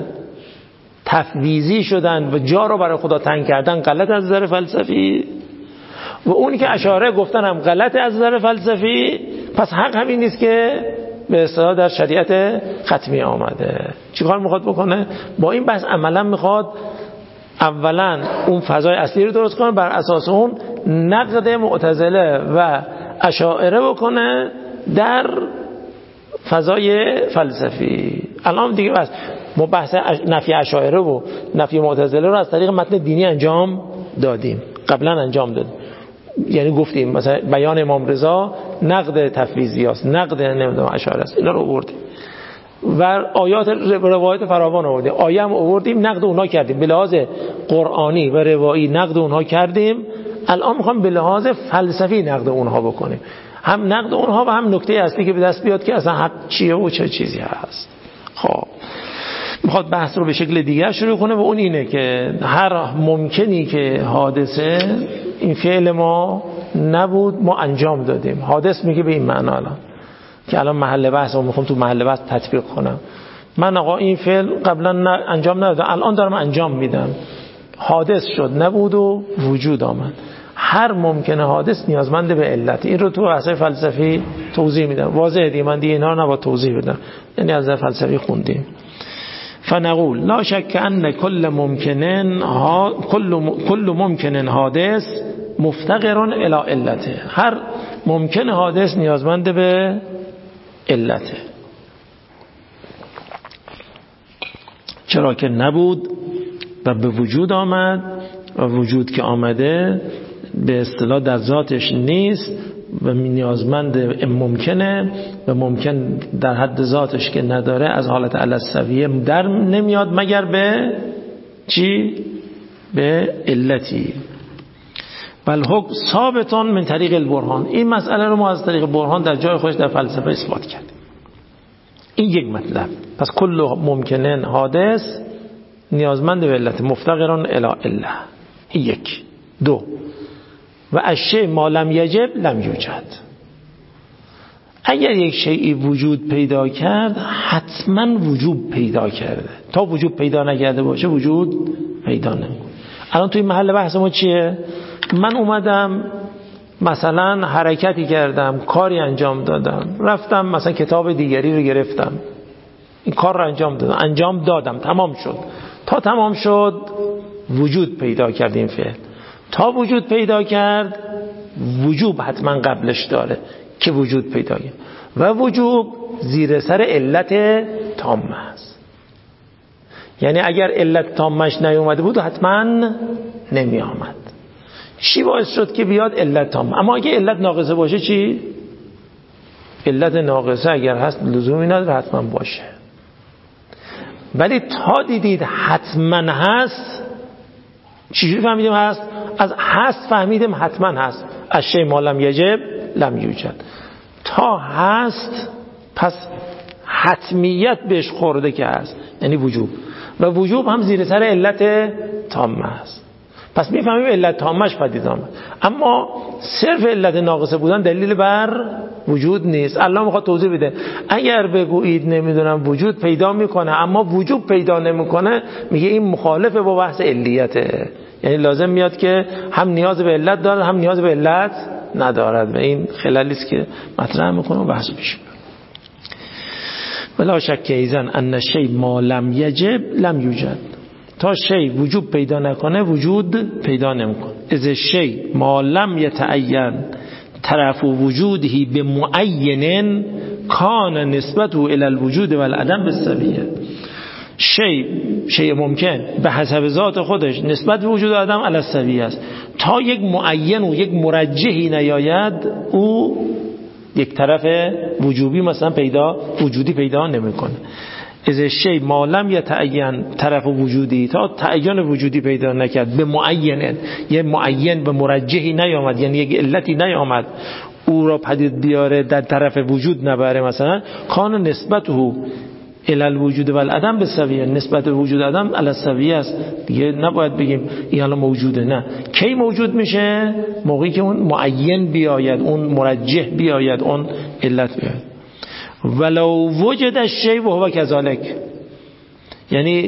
B: تفویضی شدن و جا رو برای خدا تنگ کردن غلط از نظر فلسفی، و اونی که اشاعره گفتن هم غلط از نظر فلسفی، پس حق همین نیست که به اصطلاح در شریعت ختمی آمده. چیکار میخواد بکنه؟ با این بحث عملا میخواد اولا اون فضای اصلی رو درست کنه، بر اساس اون نقد معتزله و اشاعره بکنه در فضای فلسفی. الان دیگه بس ما بحث نفی اشاعره و نفی معتزله رو از طریق متن دینی انجام دادیم، قبلا انجام دادیم. یعنی گفتیم مثلا بیان امام رضا نقد تفویضی است، نقد نمیدونم اشاعره است، اینا رو آوردیم و آیات روایت فراوان آوردیم، آیه هم آوردیم نقد اونها کردیم، به لحاظ قرآنی و روایی نقد اونها کردیم. الان میخوام به لحاظ فلسفی نقد اونها بکنیم، هم نقد اونها و هم نکته اصلی که به دست بیاد که اصلا حق چیه و چه چیزی هست. خب میخواد بحث رو به شکل دیگر شروع کنه و اون اینه که هر ممکنی که حادثه این فعل ما نبود ما انجام دادیم. حادث میگه به این معنا الان که الان محل بحث رو میخوام تو محل بحث تطبیق کنم. من آقا این فعل قبلا انجام ندادم، الان دارم انجام میدم، حادث شد نبود و وجود آمد. هر ممکنه حادث نیازمند به علت. این رو تو بحث فلسفی توضیح میدم، واضحه دیگه، من دیگه اینا رو نباید توضیح بدم، یعنی از فلسفی خوندیم. فنقول لا شک ان كل ممکن حادث مفتقر الی علته. هر ممکن حادث نیازمند به علته، چرا که نبود و به وجود آمد و وجود که آمده به اصطلاح در ذاتش نیست و نیازمند ممکنه و ممکن در حد ذاتش که نداره از حالت السویه در نمیاد مگر به چی؟ به علتی. بل حکم ثابتون من طریق البرهان. این مسئله رو ما از طریق برهان در جای خودش در فلسفه اثبات کردیم. این یک مطلب. پس کل ممکنن حادث نیازمند به علت، مفتقران الی عله. این یک. دو، و اشیاء ما لم یجب لم یوجد. اگر یک شیئی وجود پیدا کرد حتما وجوب پیدا کرده، تا وجود پیدا نکرده باشه وجود پیدا نمیکنه. الان توی محل بحث ما چیه؟ من اومدم مثلا حرکتی کردم، کاری انجام دادم، رفتم مثلا کتاب دیگری رو گرفتم، این کار رو انجام دادم، تمام شد. تا تمام شد وجود پیدا کرد این فعل. تا وجود پیدا کرد وجوب حتما قبلش داره که وجود پیدا کرد و وجوب زیر سر علت تامه است. یعنی اگر علت تامش نیومده بود حتما نمی آمد. چی باعث شد که بیاد؟ علت تامه. اما اگه علت ناقصه باشه چی؟ علت ناقصه اگر هست لزومی نداره حتما باشه، ولی تا دیدید حتما هست. چجوری فهمیدیم هست؟ از هست فهمیدیم حتما هست. اشیاء ما لم یجب لم یوجد. تا هست پس حتمیت بهش خورده که هست، یعنی وجوب، و وجوب هم زیر سر علت تامه است. پس میفهمیم علت تامش پدید آمد. اما صرف علت ناقصه بودن دلیل بر وجود نیست. الله میخواد توضیح بده. اگر بگویید نمیدونم وجود پیدا میکنه اما وجود پیدا نمیکنه، میگه این مخالفه با بحث علیته. یعنی لازم میاد که هم نیاز به علت داره هم نیاز به علت ندارد و این خلالی است که مطرح میکنه و بحث پیش میبره. ولا شک ایزن ان شی ما لم یجب لم یوجد. تا شی وجود پیدا نکنه وجود پیدا نمیکنه. از شی ما لم یتعین طرف وجوده به معین کان نسبته الی الوجود و العدم بالسویه. شی ممکن به حسب ذات خودش نسبت به وجود آدم علی السویه است. تا یک معین و یک مرجحی نیاید او یک طرف وجوبی مثلا وجودی پیدا نمیکنه. از شی ما لم یتعین طرف وجودی، تا تعین وجودی پیدا نکرد به معین، یه معین به مرجحی نیامد، یعنی یک علتی نیامد او را پدید بیاره در طرف وجود نبره، مثلا کان نسبته الی الوجود و العدم بالسویه. نسبت وجود آدم علی السویه است دیگه. نباید بگیم این الان موجوده، نه. کی موجود میشه؟ موقعی که اون معین بیاید، اون مرجح بیاید، اون علت بیاید. ولو وجد الشیء وهو كذلك. یعنی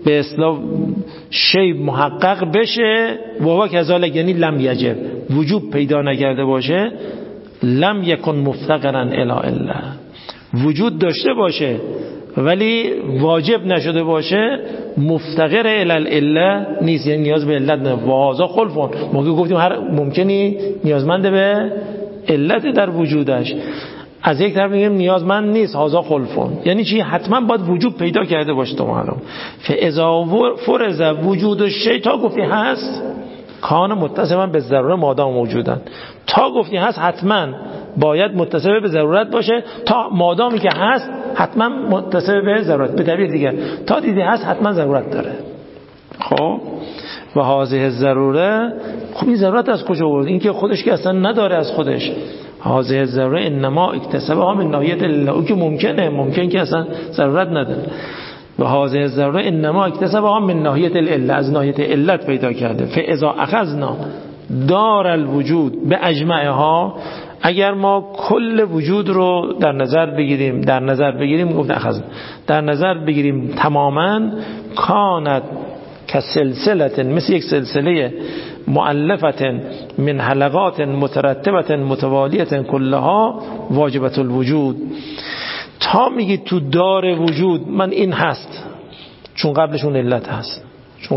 B: به اصطلاح شی محقق بشه، و کذالک یعنی لم یجب، وجوب پیدا نکرده باشه، لم یکن مفتقرا الی الا، وجود داشته باشه ولی واجب نشده باشه، مفتقر الی الا نیست، یعنی نیاز به علت نه. واذا خلفون، ما که گفتیم هر ممکنی نیازمند به علت در وجودش، از یک طرف میگیم نیازمند نیست، هذا خلفون یعنی چی؟ حتما باید وجوب پیدا کرده باشه. تو معلوم فاذا فرض وجود الشیء، تا گفتی هست، کان متصفا به ضروره مادام موجودن، تا گفتی هست حتما باید متصف به ضرورت باشه، تا مادامی که هست حتما متصف به ضرورت. به تعبیر دیگه تا دیدی هست حتما ضرورت داره. خب و هذه ضروره، خب این ضرورت از کجا آورد؟ این که خودش که اصلا نداره از خودش. هذه ضروره انما اکتسبها من ناحیه الله، او که ممکن که اصلا ضرورت نداره. و هذه ضروره انما اکتسبها من ناحیه الاله، از ناحیه علت پیدا کرده. فاذا اخذنا دار الوجود به اجمعها، اگر ما کل وجود رو در نظر بگیریم گفت اخذ، در نظر بگیریم تماما، کانت کسلسلت، مثل یک سلسله مؤلفت من حلقات مترتبت متوالیت کلها واجبت الوجود. تا میگی تو دار وجود من این هست، چون قبلشون علت هست،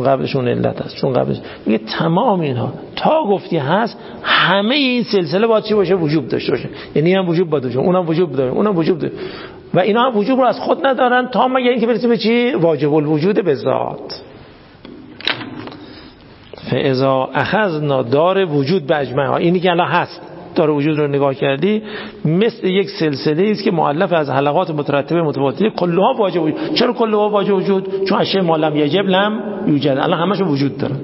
B: میگه تمام اینها تا گفتی هست، همه این سلسله باید چی باشه؟ وجوب داشته باشه. یعنی هم وجوب باید باشه، اونم وجوب داره، و اینا هم وجوب رو از خود ندارن، تا مگه اینکه برسیم به چی؟ واجب الوجود به ذات. فاذا اخذنا دار وجود به اجمعها، اینی که الان هست، دار وجود رو نگاه کردی مثل یک سلسله است که مؤلف از حلقات مترتبه متوالیه کلها واجب وجود. چرا کلها واجب وجود؟ چون اشیاء ما لم یجب لم یوجد، الان همش وجود داره.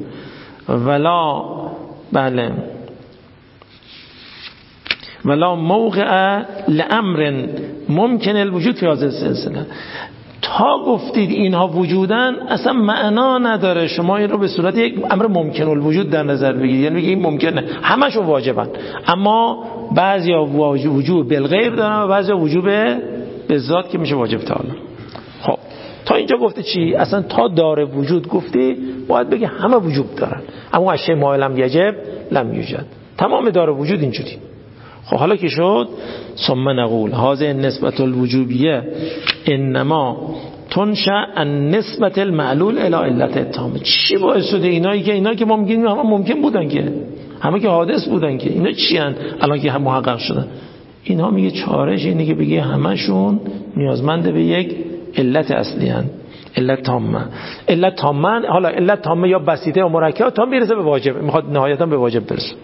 B: ولا موقع لامر ممکن الوجود فی هذه السلسله. تا گفتید اینها وجودن اصلا معنا نداره شما این رو به صورت یک امر ممکن الوجود در نظر بگیرید، یعنی بگید این ممکنه، همشون واجبن، اما بعضیا وجوب بالغیر دارن و بعضیا وجوب به ذات که میشه واجب تعالی. خب تا اینجا گفته چی؟ اصلا تا داره وجود گفتی باید بگی همه وجود دارن، اما اشیاء ما لم یجب لم یوجد، تمام داره وجود اینجوری. خب حالا که شد، ثم نقول هذه النسبة الوجوبیه انما تنشأ النسبة المعلول الى علت التام. چی باعث شده اینا که ما میگیم همه ممکن بودن، که همه که حادث بودن، که اینا چی ان الان که هم محقق شدن؟ اینا میگه چارش اینه که بگه همشون نیازمند به یک علت اصلی ان، علت تامه. حالا علت تامه یا بسیطه یا مرکبه تا میرسه به واجب، میخواد نهایتا به واجب برسه.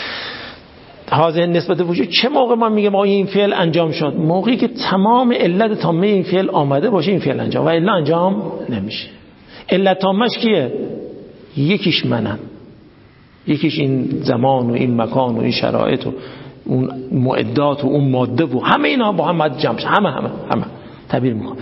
B: هذه نسبت وجود چه موقع ما میگیم این فعل انجام شد؟ موقعی که تمام علت تامه این فعل آمده باشه این فعل انجام، و الا انجام نمیشه. علت تامش کیه؟ یکیش منم، یکیش این زمان و این مکان و این شرایط و اون معدات و اون ماده و همه اینا با هم جمع شد، همه تعبیر میکنه.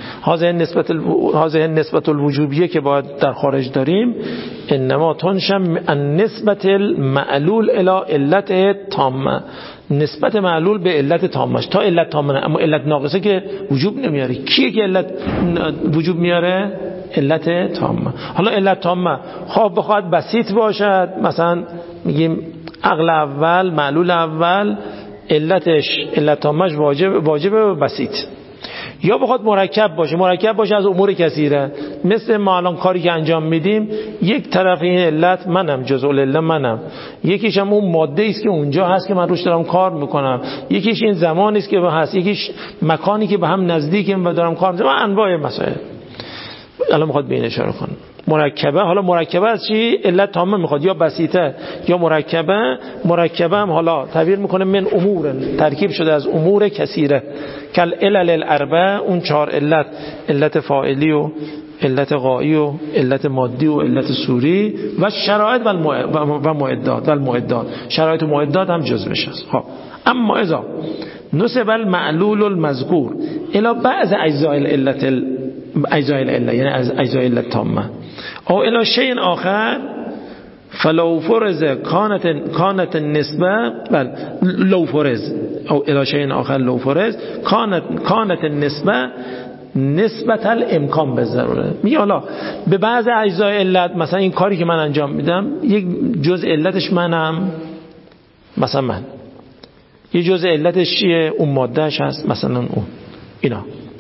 B: هذه نسبت الوجوبیه که باید در خارج داریم، انما تنشم النسبت المعلول الی علت تامه، نسبت معلول به علت تامش. تا علت تامه، اما علت ناقصه که وجوب نمیاره. کیه که علت وجوب میاره؟ علت تامه. حالا علت تامه خواب بخواد بسیط باشد، مثلا میگیم عقل اول، معلول اول، علت تامش واجب بسیط، یا بخواد مرکب باشه از امور کثیره، مثل ما الان کاری که انجام میدیم، یک طرف این علت منم، جزء العله منم، یکیش هم اون ماده است که اونجا هست که من روش دارم کار میکنم، یکیش این زمانی است که هست، یکیش مکانی که به هم نزدیکیم و دارم کار میکنم، انواع مسائل الان میخواد به این اشاره کنم. مرکبه، حالا مرکبه از چی؟ علت تامه میخواد، یا بسیطه یا مرکبه هم حالا تعبیر میکنه من امور، ترکیب شده از امور کثیره، کل علل الاربع، اون 4 علت فاعلی و علت غایی و علت مادی و علت صوری و شرایط و معدات، شرایط و معدات هم جزوش است. خب اما اذا نسب المعلول المذکور الى بعض اجزاء العله، یعنی از اجزاء علت تامه، او الى شیء آخر، فلو فرض كانت النسبه، بل لو فرض، او الى شيء آخر لو فرض كانت النسبه نسبت الامکان به ضروره. میگه حالا به بعض اجزای علت، مثلا این کاری که من انجام میدم یک جزء علتش منم، مثلا من، یه جزء علتش چیه؟ اون مادهش هست، مثلا اون، اینا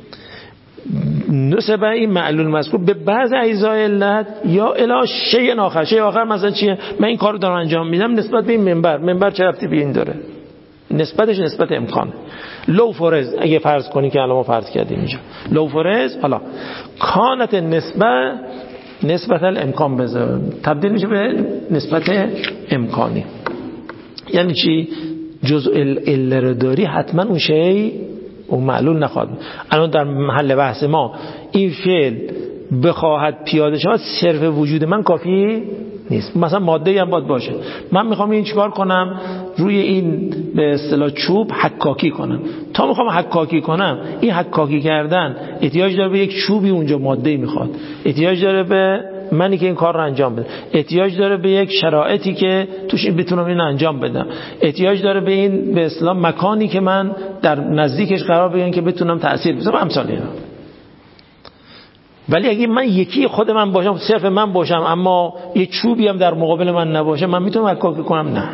B: نسبت این معلول مذکور به بعض اجزای علت یا الی شیء آخر. شیء آخر مثلا چیه؟ من این کارو دارم انجام میدم نسبت به این منبر چه ربطی به این داره؟ نسبتش نسبت امکانه. لو فرض، اگه فرض کنی که الان ما فرض کردیم اینجا، لو فرض حالا کانت نسبت الامکان بذار تبدیل میشه به نسبت امکانی. یعنی چی؟ جزء علت رو داری، حتما اون شی اون معلول نخواهد. الان در محل بحث ما این فعل بخواهد پیاده شود، صرف وجود من کافی نیست. مثلا ماده‌ای هم باید باشه. من میخوام این چیکار کنم؟ روی این به اصطلاح چوب حکاکی کنم. تا میخوام حکاکی کنم، این حکاکی کردن احتیاج داره به یک چوبی اونجا ماده‌ای میخواد، احتیاج داره به منی که این کار رو انجام بده، احتیاج داره به یک شرایطی که توش بتونم این انجام بدم، احتیاج داره به این به اصطلاح مکانی که من در نزدیکش قرار بگیرم که بتونم تأثیر بذارم، امثال اینا. ولی اگه من یکی خود من باشم، صرف من باشم، اما یه چوبی هم در مقابل من نباشه، من میتونم حکاکی کنم؟ نه.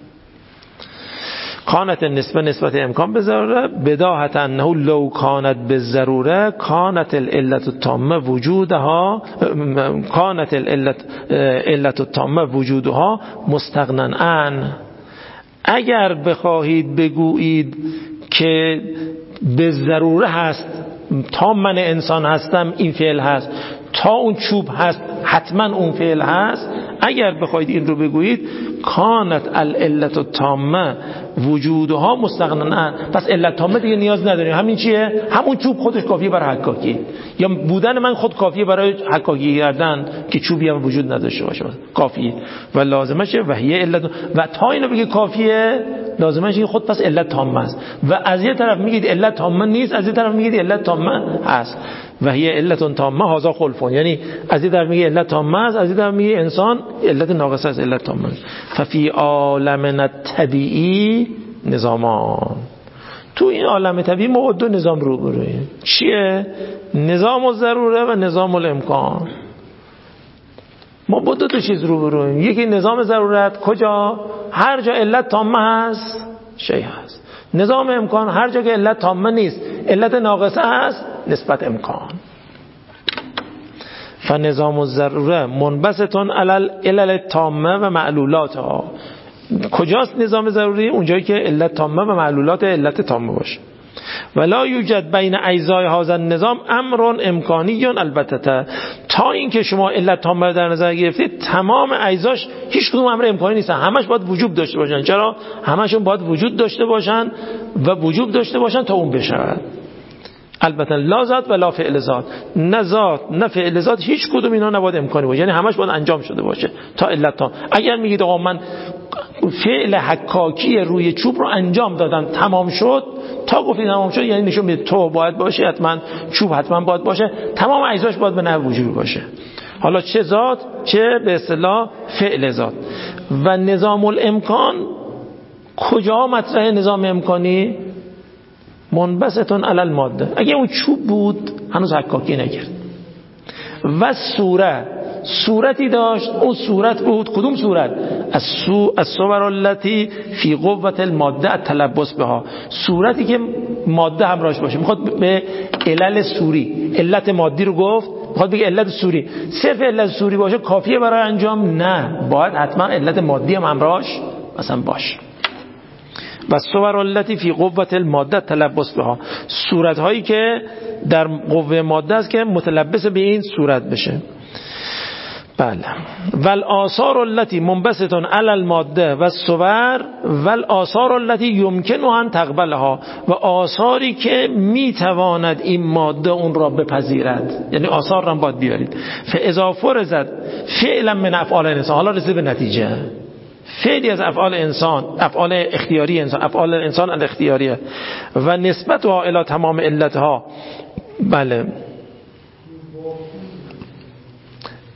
B: کانت نسبت امکان به ضروره بداهت انه لو کانت به ضروره کانت العلت التامه وجودها، کانت العلت التامه وجودها مستغنن عن. اگر بخواهید بگویید که به ضروره هست، تا من انسان هستم این فعل هست، تا اون چوب هست حتما اون فعل هست، اگر بخواید این رو بگویید کانت العلت التامه وجودها مستغنن، پس علت تامه دیگه نیاز نداریم. همین چیه؟ همون چوب خودش کافیه برای حکاکی، یا بودن من خود کافیه برای حکاکی کردن که چوبی هم وجود نداشته باشه، کافیه. و لازمشه وحیه علت، و تا اینو بگی کافیه لازمش این خود پس علت تامه است. و از یه طرف میگید علت تامه نیست، از یه طرف میگید علت تامه هست. وحیه علت تامه هازا خلفون، یعنی از یه طرف میگه علت تامه است، از یه طرف میگه انسان علت ناقصه است، علت تامه است. ففی عالم طبیعی نظامان، تو این عالم طبیعی ما دو نظام روبرویم. چیه؟ نظام الضروره و نظام الامکان. ما با دو چیز روبرویم. یکی نظام ضرورت، کجا؟ هر جا علت تامه هست شی هست. نظام امکان، هر جا که علت تامه نیست علت ناقصه هست، نسبت امکان. فنظام الضروره منبسطون علی العلل التامه و معلولاتها. کجاست نظام ضروری؟ اونجایی که علت تامه و معلولات علت تامه باشه. ولا یوجد بین اجزای هذا النظام امر امکانی البته. تا اینکه شما علت تامه در نظر گرفتید، تمام اجزاش هیچ کدوم امر امکانی نیستن، همش باید وجود داشته باشن. چرا؟ همشون باید وجود داشته باشن و وجود داشته باشن تا اون بشه. البته لا ذات و لا فعل ذات، نه ذات نه فعل ذات، هیچ کدوم اینا نباید امکانی باشه، یعنی همش باید انجام شده باشه تا علت تام. اگر میگید آقا من فعل حکاکی روی چوب رو انجام دادم تمام شد، تا گفتید تمام شد یعنی نشون میده تو باید باشه، حتما چوب حتما باید باشه، تمام اجزاش باید به نحو وجود باشه، حالا چه ذات چه به اصطلاح فعل ذات. و نظام الامکان کجا مطرح نظام امکانی؟ منبسطون علی الماده. اگه اون چوب بود هنوز حکاکی نکرد. و صورتی داشت، اون صورت بود. کدوم صورت؟ الصور التي فی قوة الماده التلبس بها، صورتی که ماده همراهش باشه. میخواد به علل صوری، علت مادی رو گفت، میخواد بگه علت صوری. صرف علت صوری باشه کافیه برای انجام؟ نه، باید حتما علت مادی هم همراهش مثلا باشه. و صور التي فی قوة الماده تلبس بها، صورت هایی که در قوه ماده است که متلبس به این صورت بشه. بله. والآثار التي منبسطون علی الماده و الصور والآثار التي يمكن ان تقبلها، و آثاری که میتواند این ماده اون را بپذیرد، یعنی آثار را باید بیارید. فاذا فرضت فعلا من افعال الانسان، حالا رسید به نتیجه، فعلی از افعال انسان، افعال اختیاری انسان، افعال انسان الاختیاریه، و نسبتها الی تمام علتها. بله،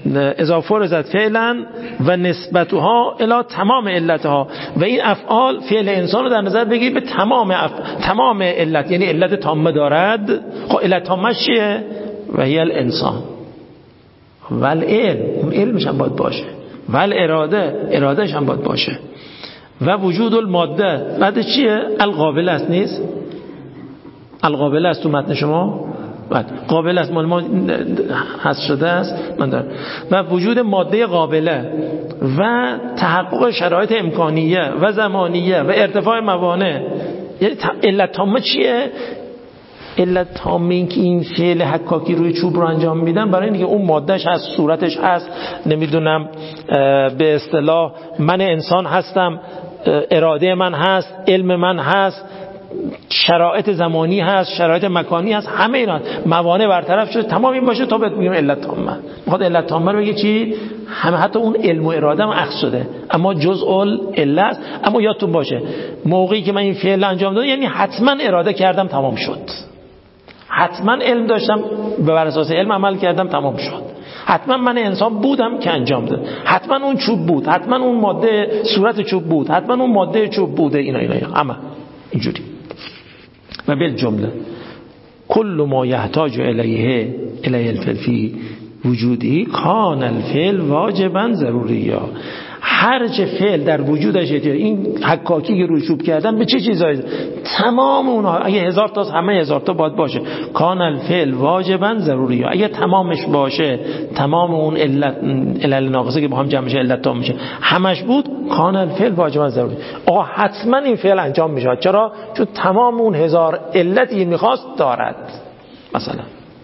B: اذا فرضت فعلا و نسبتها الی تمام علتها، و این افعال فعل انسان رو در نظر بگیرید به تمام علت، یعنی علت تامه دارد. خب علت تامه چیه؟ و هی الانسان و العلم، علمش هم باید باشه، و الاراده، ارادهش هم باید باشه، و وجود الماده. بعد چیه؟ القابل است، نیست؟ القابل است تو متن شما؟ قابل است، مال ما حذف شده است، من دارم. و وجود ماده قابله و تحقق شرایط امکانیه و زمانیه و ارتفاع موانع. یعنی علت تامه چیه؟ علت تامه این که این فعل حکاکی روی چوب رو انجام میدن برای اینکه اون مادهش هست، صورتش هست، نمیدونم به اصطلاح من انسان هستم، اراده من هست، علم من هست، شرایط زمانی هست، شرایط مکانی هست، همه اینا موانع برطرف شده، تمام این باشه تا بهت میگم علت تامه. میخواد علت تامه رو بگه چی؟ همه، حتی اون علم و اراده هم اخذ شده، اما جزء العله. اما یادتون باشه موقعی که من این فعل انجام دادم یعنی حتما اراده کردم تمام شد، حتما علم داشتم بر اساس علم عمل کردم تمام شد، حتما من انسان بودم که انجام داد، حتما اون چوب بود، حتما اون ماده صورت چوب بود، حتما اون ماده چوب بوده، اینا همه اینجوری. و بالجمله کل ما یحتاج الیه الفعل فی وجودی کان الفعل واجبا ضروریا. هر چه فعل در وجودش این حکاکی که روی چوب کردن به چه چیزایی؟ تمام اونها، اگه 1000 تا همه 1000 تا باید باشه. کان الفعل واجبا ضروریا، اگه تمامش باشه، تمام اون علل ناقصه که با هم جمع میشه علت تام میشه، همش بود، کان الفعل واجبا ضروری. آقا حتما این فعل انجام میشه. چرا؟ چون تمام اون 1000 علتی میخواست دارد. مثلا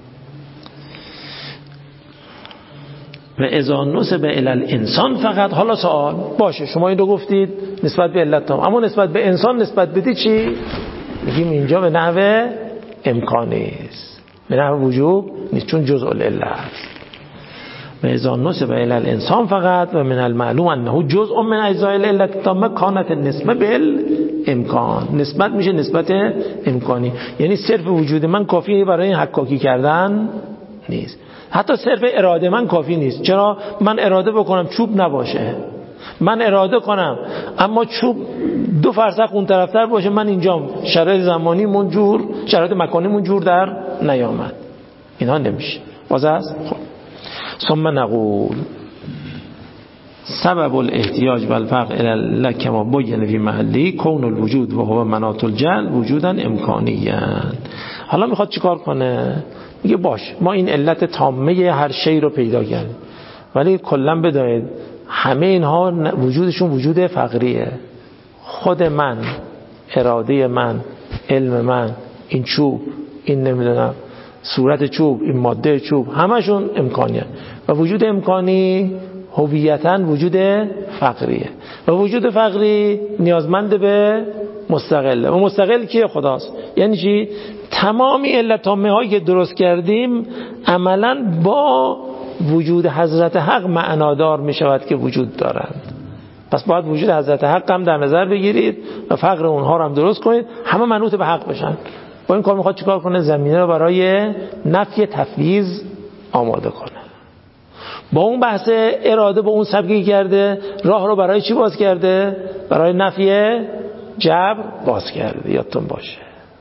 B: و اذا نسب الی الانسان فقط. حالا سوال باشه، شما این رو گفتید نسبت به علت تام، اما نسبت به انسان نسبت بدی چی؟ میگیم اینجا به نحو امکانی است، به نحو وجوب نیست، چون جزء العله است. و اذا نسب الی الانسان فقط و من المعلوم انه جزء من اجزاء العله التامه کانت النسبه بالامکان. نسبت میشه نسبت امکانی، یعنی صرف وجود من کافیه برای این حکاکی کردن نیست، حتی صرف اراده من کافی نیست. چرا؟ من اراده بکنم چوب نباشه، من اراده کنم اما چوب 2 فرسخ اون طرفتر باشه، من اینجام شرایط زمانی من جور، شرایط مکانی من جور در نیامد، اینا نمیشه. واضح است؟ خب ثم نقول سبب الاحتیاج والفقر الی کما بین فی محلی کون الوجود و هو مناط الجل وجودا امکانیا. حالا میخواد چیکار کنه؟ میگه باش، ما این علت تامه هر شی رو پیدا کردیم، ولی کلا بدانید همه اینها وجودشون وجود فقریه. خود من، اراده من، علم من، این چوب، این نمیدونم صورت چوب، این ماده چوب، همشون امکانیه. و وجود امکانی هویتاً وجود فقریه، و وجود فقری نیازمند به مستقله، و مستقل کیه؟ خداست. یعنی چی؟ تمامی علت تامه هایی که درست کردیم عملاً با وجود حضرت حق معنادار می شود که وجود دارند. پس باید وجود حضرت حق هم در نظر بگیرید و فقر اونها رو هم درست کنید، همه منوط به حق بشن. با این کار میخواد چیکار کنه؟ زمینه رو برای نفی تفویض آماده کنه. با اون بحث اراده با اون سبکی کرده، راه رو برای چی باز کرده؟ برای نفی جبر باز کرده. یادتون باشه.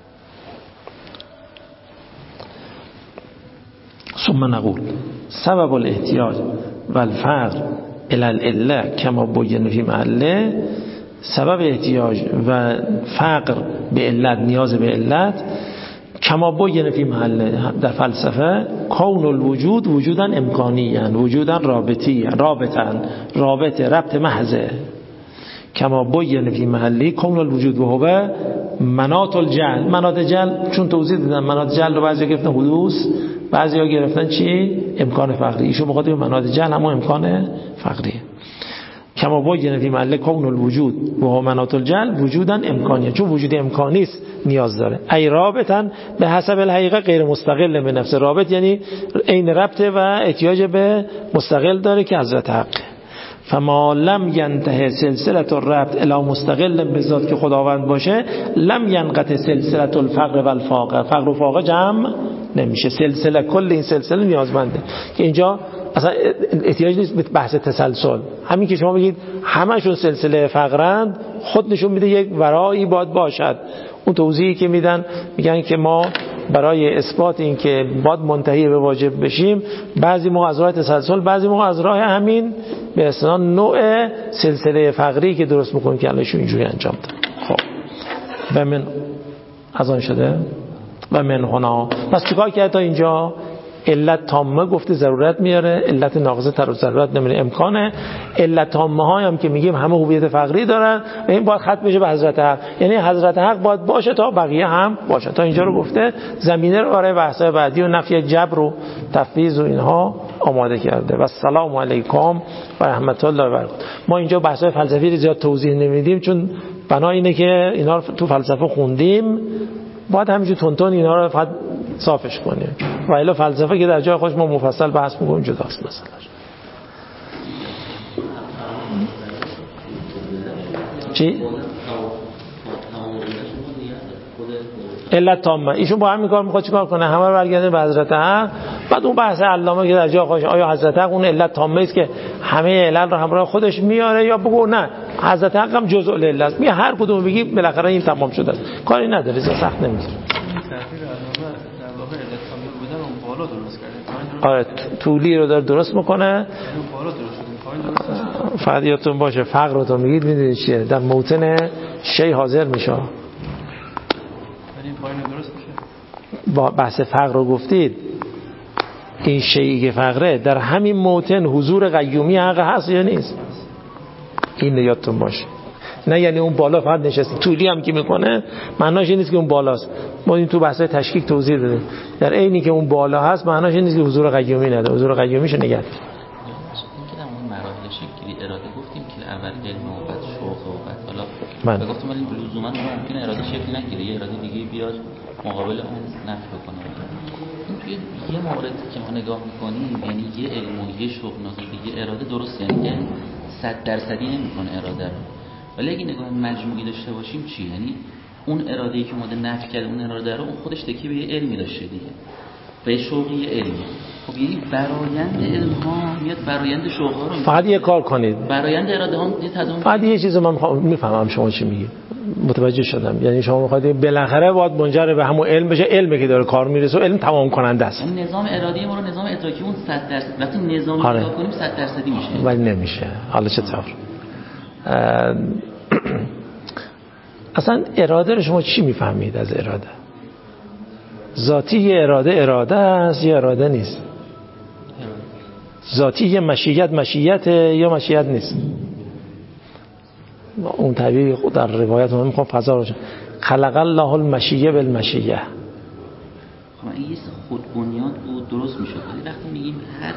B: ثم نقول سبب الاحتیاج والفقر الی العله کما بین فی محله. سبب احتیاج و فقر به علت، نیاز به علت، کما بین فی محله در فلسفه کون الوجود وجودا امکانیاً وجودا رابطه ربط محضه. کما بین فی محلی کون الوجود و هو مناط الجل. مناط جل چون توضیح دادن، مناط جل رو بعضی گرفتن حدوث، بعضی ها گرفتن چی؟ امکان فقری. ایشون مقادم مناط جل هم امکان فقریه. کما بین فی محل کون الوجود و هو مناط الجل وجودا امکانیه، چون وجود امکانی است نیاز داره. ای رابطن به حسب الحقیقه غیر مستقل به نفس. رابط یعنی عین ربطه و احتیاج به مستقل داره که حضرت حق. فما لم ینتهی سلسله الربط الی مستقل به ذات که خداوند باشه، لم ینقطع سلسله الفقر والفاقه. فقر و فاقه جمع نمیشه. سلسله، کل این سلسله نیازمنده که اینجا اصلا احتیاج نیست به بحث تسلسل. همین که شما بگید همشون سلسله فقرند خود نشون میده یک ورایی باید باشد. اون توضیحی که میدن میگن که ما برای اثبات این که باید منتهی به واجب بشیم بعضی موقع از راه تسلسل، بعضی موقع از راه همین به اصطلاح نوع سلسله فقری که درست میکنیم که الانشون اینجوری انجام داد. خب و من از آن شده و من هنا. پس چیکار کرد تا اینجا؟ علت تامه گفته ضرورت میاره، علت ناقصه تر ضرورت نمیاره امکانه. علت تامه های هم که میگیم همه هویت فقری دارن و این باید ختم بشه به حضرت حق، یعنی حضرت حق باید باشه تا بقیه هم باشه. تا اینجا رو گفته، زمینه رو برای بحث‌های بعدی و نفی جبر و تفویض و اینها آماده کرده. و السلام علیکم و رحمت الله و برکاته. ما اینجا بحث‌های فلسفی رو زیاد توضیح نمیدیم چون بنا اینه که اینا رو تو فلسفه خوندیم، باید همینجور تونتون اینا رو فقط صافش کنیم. و الا فلسفه که در جای خودش ما مفصل بحث می‌کنیم جداست. مثلا چی؟ علت تامه. ایشون با همین کار میخواد چیکار کنه؟ همه رو برگردونه به حضرت حق. بعد اون بحث علامه که در جای خودش، آیا حضرت حق اون علت تامه است که همه علل رو همراه خودش میاره، یا بگو نه حضرت حق هم جزء العلت است. میگه هر کدوم بگی بالاخره این تمام شده است، کاری نداره، سخت نمیگیره. آره طولی رو داره درست میکنه. فقط یادتون باشه فقر رو تو میگید میدونید چیه، در موطن شی حاضر میشه. با بحث فقر رو گفتید، این شیئی که فقره در همین موطن حضور قیومی حق هست یا نیست؟ این یادتون باشه. نه یعنی اون بالا فقط نشسته طولی هم که میکنه معناش این نیست که اون بالاست. ما این تو بحث‌های تشکیک توضیح دادیم، در عینی که اون بالا هست معناش این نیست که حضور قیومی نداره، حضور قیومیشو نگه داره.
C: این که در اون مراحل شکلی اراده گفتیم که اول علم و بعد شوق و بعد حالا گفتم ولی لزوما ممکنه اراده شکل نگیره، یه اراده دیگه بیاد مقابل اون نفی بکنه. این توی یه مورد که ما نگاه می‌کنیم یعنی یه علم و یه شوق نازل دیگه اراده درست، یعنی علم 100% نمی‌کنه اراده رو، ولی اگه نگاه مجموعی داشته باشیم چی؟ یعنی اون اراده‌ای که اومده نفی کرده اون اراده رو، اون خودش تکیه به یه علمی داشته دیگه، به شوقی علمی. خب یعنی برآیند علم ها میاد برآیند شوق ها رو
B: فقط یه کار کنید،
C: برآیند اراده ها یه تضامن.
B: فقط یه چیزو من میفهمم شما چی میگید، متوجه شدم. یعنی شما میخواید بالاخره باید منجر به همون علم بشه، علمی که داره کار میرسه و علم تمام کننده است.
C: این نظام ارادی ما رو نظام ادراکی اون 100% وقتی نظام رو نگاه کنیم 100% میشه، ولی
B: نمیشه. حالا چطور؟ اصلا اراده رو شما چی میفهمید از اراده؟ ذاتی اراده است یا اراده نیست؟ ذاتی مشیت یا مشیت نیست؟ اون تعبیر در روایت ما میخوام فضا روشن، خلق الله المشیه بالمشیه.
C: این یه خود بنیاد بود درست میشد، ولی وقتی میگیم هر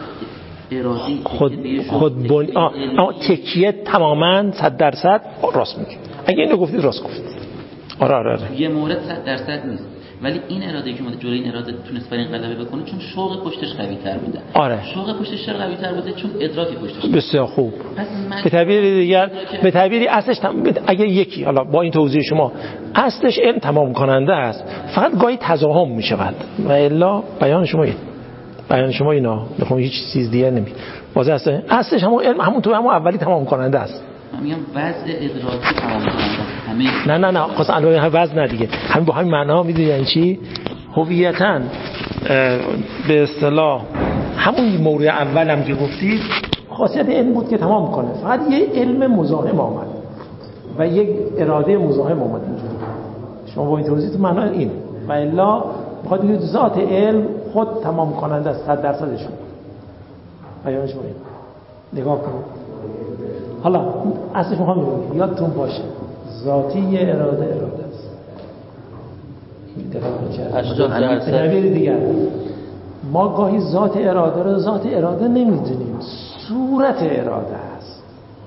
C: ارادی
B: تکیه تماما 100% راست میگه. اگه اینو گفتید راست گفتید. آره
C: یه مورد 100% نیست، ولی این اراده که اومده جلوی این اراده تونست بر این غلبه بکنه چون شوق پشتش قوی تر بوده.
B: آره
C: شوق پشتش چرا قوی تر بوده؟ چون ادراک پشتش.
B: بسیار خوب. به تعبیر دیگر، به تعبیری اصلش اگه یکی، حالا با این توضیح شما، اصلش علم تمام کننده است، فقط گاهی تزاحم میشود و الا بیان شما اینا میخوام هیچ چیز دیگه نمی واضح است. اصلش همون علم همون اولی تمام کننده است.
C: میگم وضع ادراکی تمام کننده همه.
B: نه خاص الان وضع نه دیگه، همین با همین معنا میدونی یعنی چی؟ هویتاً به اصطلاح همون مورد اولم که گفتید خاصیت علم بود که تمام کنه، فقط یه علم مزاحم آمد و یک اراده مزاحم آمد اینجوری. شما با این توضیح تو معنا این و الا میخواد بگید ذات علم خود تمام کننده است 100%شون. بیانش کنید نگاه کنید. حالا اصلش میخوام بگم یادتون باشه ذاتی اراده است. تعبیر دیگر ما گاهی ذات اراده رو ذات اراده نمیدونیم، صورت اراده است،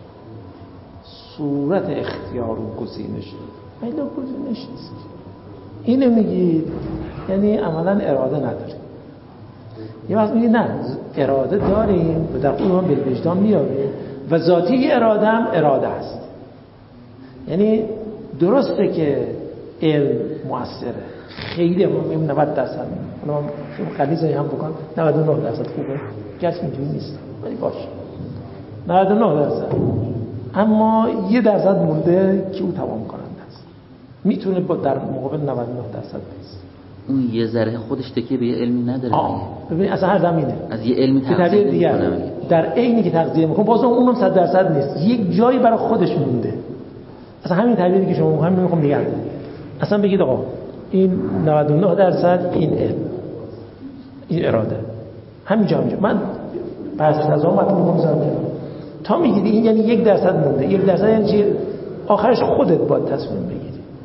B: صورت اختیار و گزینش. ولی گزینش نیست. اینو میگید یعنی عملا اراده نداریم. یه وقت میگید نه اراده داریم و در خودمون بالوجدان میابیم و ذاتی اراده هم اراده است. یعنی درسته که علم مؤثره، خیلی 90% اونا خیلی غلیظی هم بکن 99% خوبه، گشت اینجوری نیست ولی باشه 99%. اما 1% مونده که او تمام کننده است، میتونه با در مقابل 99% بیست.
C: اون یه ذره خودش تکیه به یه علمی نداره.
B: ببین اصلا هر زمینه
C: از یه علمی تغذیه
B: نمی‌کنه، در عینی که تغذیه میکنه باز اونم 100% نیست، یک جایی برای خودش مونده. اصلا همین تعبیری که شما همین میخوام نگه دارم، اصلا بگید آقا این 99% این علم، این اراده، همینجا من پس از اون مطلب می‌ذارم تا میگیری این یعنی 1% مونده. 1% یعنی چی؟ آخرش خودت باید تصمیم بگیری.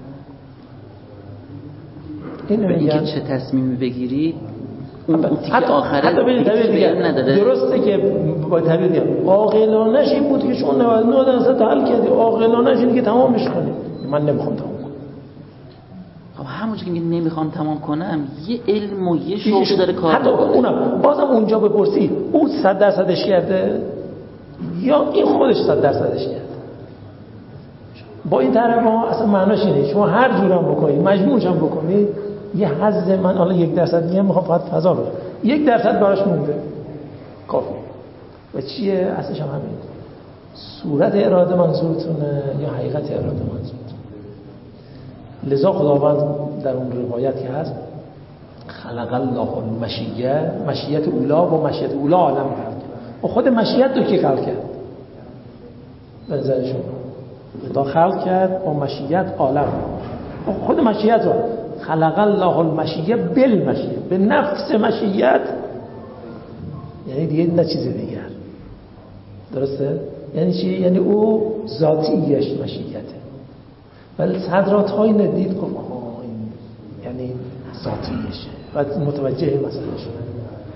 C: اینکه چه تصمیمی بگیری اون تیکه آخره
B: نداره. درسته که با تعبیر دیگه عاقلانه‌اش این بود که شما 99% حل کردی، عاقلانه‌اش اینه که تمامش کنی. من نمیخوام تمام کنم.
C: خب همونجوری که نمیخوام تمام کنم یه علم و یه شغل داره کار
B: میکنه. اونم بازم اونجا بپرسی او 100%ش کرده یا این خودش 100%ش کرده. با این طرح ما اصلا معناش اینه شما هر جورم بکنید مجموعش هم بکنید یه حظ من حالا 1% میگم میخوام فقط فضا بشه 1% براش مونده کافی. و چیه اصلش هم همین صورت اراده منظورتونه یا حقیقت اراده منظورتونه. لذا خداوند در اون روایت که هست خلق الله المشیه، مشیت اولا با مشیت اولا عالم کرد و خود مشیت رو کی خلق کرد؟ به نظر شما خدا خلق کرد با مشیت عالم، خود مشیت رو خلق الله المشیه بالمشیه، به نفس مشیت، یعنی دیگه نه چیز دیگر. درسته؟ یعنی چی؟ یعنی او ذاتیش مشیته ولی صدرات های ندید که یعنی ذاتیشه و متوجه مسئله شده.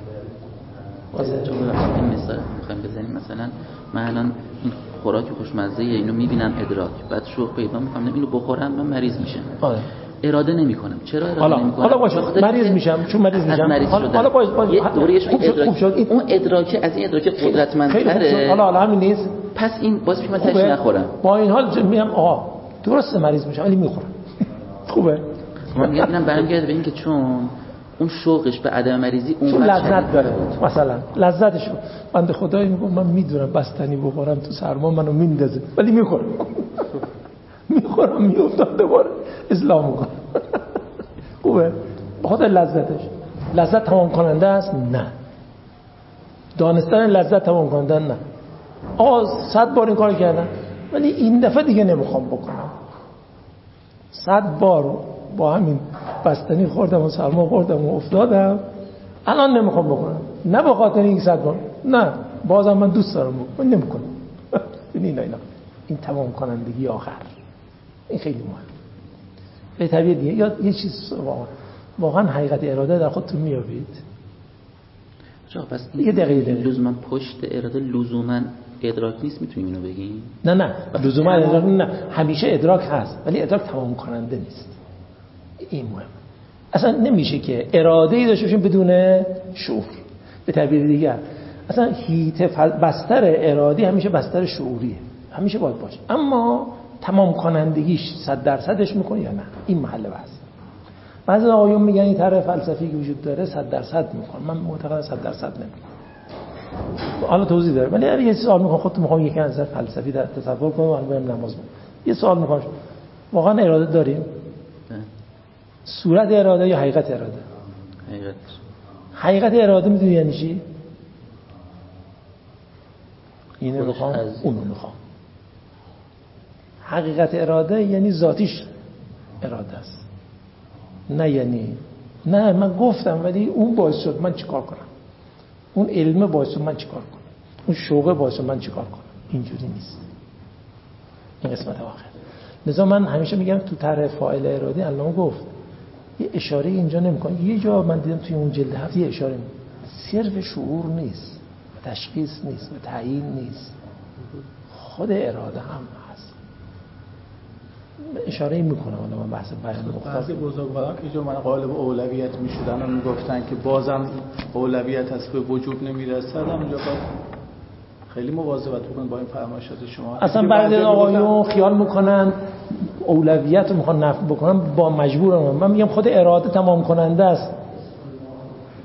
C: تو این مثال میخوایم بزنیم مثلا من الان این خوراک خوشمزه اینو میبینم ادراک بعد شوق پیدا میکنم اینو بخورم من مریض میشم. اراده نمیکنم. چرا اراده نمیکنم؟
B: حالا باشه مریض میشم چون مریض میشم. حالا باشه
C: یه دوریش خوب شد. اون ادراک از این ادراک قدرتمندتره.
B: حالا همین نیست.
C: پس این باعث میشه من تاش نخورم.
B: با این حال میگم آقا درسته مریض میشم ولی میخورم. خوبه.
C: من میگم برمیگرده به این که چون اون شوقش به عدم مریضی اون
B: چون لذت داره. مثلا لذتش بنده خدایی میگم من میدونم بستنی بخورم تو سرما منو میندازه ولی میخورم. میخورم میافتم دوباره اسلام میکنم. خوبه. خود لذتش لذت تمام کننده است؟ نه. دانستن لذت تمام کننده نه. 100 بار این کارو کردم ولی این دفعه دیگه نمیخوام بکنم. 100 بار با همین بستنی خوردم و سرما خوردم و افتادم الان نمیخوام بکنم. نه به خاطر این 100 بار، نه بازم من دوست دارم بکنم نمیکنم. اینا این تمام کنندگی آخر این خیلی مهمه. به طبیعه دیگه یا یه چیز واقعا حقیقت اراده در خودتون میابید.
C: پس یه دقیقه لزوما پشت اراده لزوما ادراک نیست میتونیم اینو بگیم؟
B: نه لزوما ادراک نه، همیشه ادراک هست ولی ادراک تمام کننده نیست. این مهم. اصلا نمیشه که اراده‌ای داشته باشیم بدون شعور. به تعبیر دیگر اصلا هیت بستر ارادی همیشه بستر شعوریه، همیشه باید باشه، اما تمام کنندگیش 100%ش میکنه یا نه این محل بحث. بعضی آقایون میگن این طرح فلسفی که وجود داره 100% میکنه، من معتقدم 100% نمیکنه. حالا توضیح داره ولی اگه یه سوال میخوام خودت میخوام یک نظر فلسفی در تصور کنم الان بریم نماز بخونم. یه سوال میخوام واقعا اراده داریم؟ صورت اراده یا حقیقت اراده؟ حقیقت اراده میدونی یعنی چی؟ اینو میخوام اونو میخوام. حقیقت اراده یعنی ذاتیش اراده است. نه یعنی نه من گفتم ولی اون باعث شد من چیکار کنم، اون علم باعث شد من چیکار کنم، اون شوق باعث شد من چیکار کنم. اینجوری نیست این قسمت آخر. لذا من همیشه میگم تو طرح فاعل ارادی علامه گفت یه اشاره اینجا نمیکنه. یه جا من دیدم توی اون جلد 7 یه اشاره صرف شعور نیست، تشخیص نیست، تعیین نیست، خود اراده هم هست. اشاره میکنم الان من بحث بیان
A: بعضی بزرگواران که جو من قالب اولویت میشدن و میگفتن که بازم اولویت هست به وجوب نمیرسد، اونجا باید خیلی مواظبت بکنید با این فرمایشات شما.
B: اصلا بعضی آقایون خیال میکنن اولویت رو میخوان نفی بکنن با مجبورن. من میگم خود اراده تمام کننده است.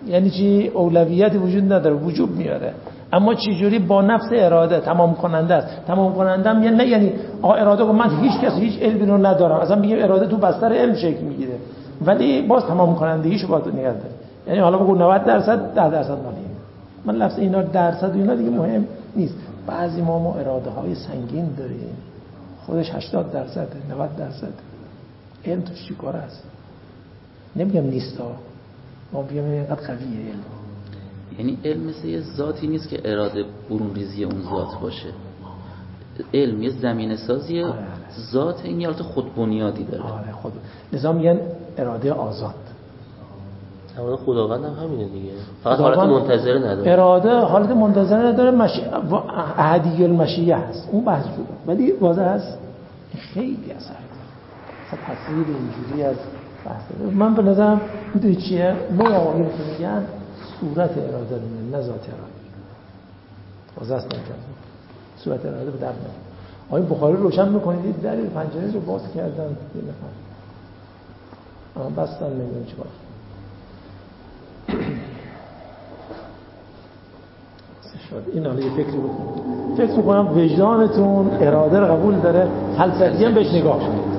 B: یعنی چی؟ اولویتی وجود نداره، وجوب میاره. اما چه جوری؟ با نفس اراده تمام کننده است. تمام کننده هم یعنی نه یعنی اراده که من هیچ کس هیچ علمی رو ندارم، اصلا میگم اراده تو بستر علم شکل میگیره، ولی باز تمام کنندگیشو باید نگه داره. یعنی حالا بگو 90% 10% مالی. من لفظ اینا درصد و اینا دیگه مهم نیست. بعضی ما اراده های سنگین داریم، خودش 80%، 90%. علم توش چیکار است؟ نمیگم نیستا، ما بیام اینقدر قویه علم.
C: یعنی علم مثل یه ذاتی نیست که اراده برون ریزی اون ذات باشه. علم یه زمینه سازیه، ذات این یالت خود بنیادی داره.
B: خود نظام میگن اراده آزاد.
D: اراده خداوند هم همینه دیگه، فقط حالت منتظره نداره.
B: اراده حالت منتظره نداره، احدی المشیه هست، اون بحث شده، ولی واضح هست خیلی اثر داره. تصویر اینجوری از بحث داره. من به نظرم میدونی چیه؟ ما آقایون که میگن صورت اراده رو میگن، نه ذات اراده. واضح است نمی‌کنه صورت اراده به درد نمی‌خوره. آقای بخاری روشن می‌کنید در پنجره رو باز کردن یه نفر بستن، نمیدونم چیکار. این حالا یه فکری بکنید. فکر می‌کنم وجدانتون اراده رو قبول داره، فلسفی هم بهش نگاه کنید.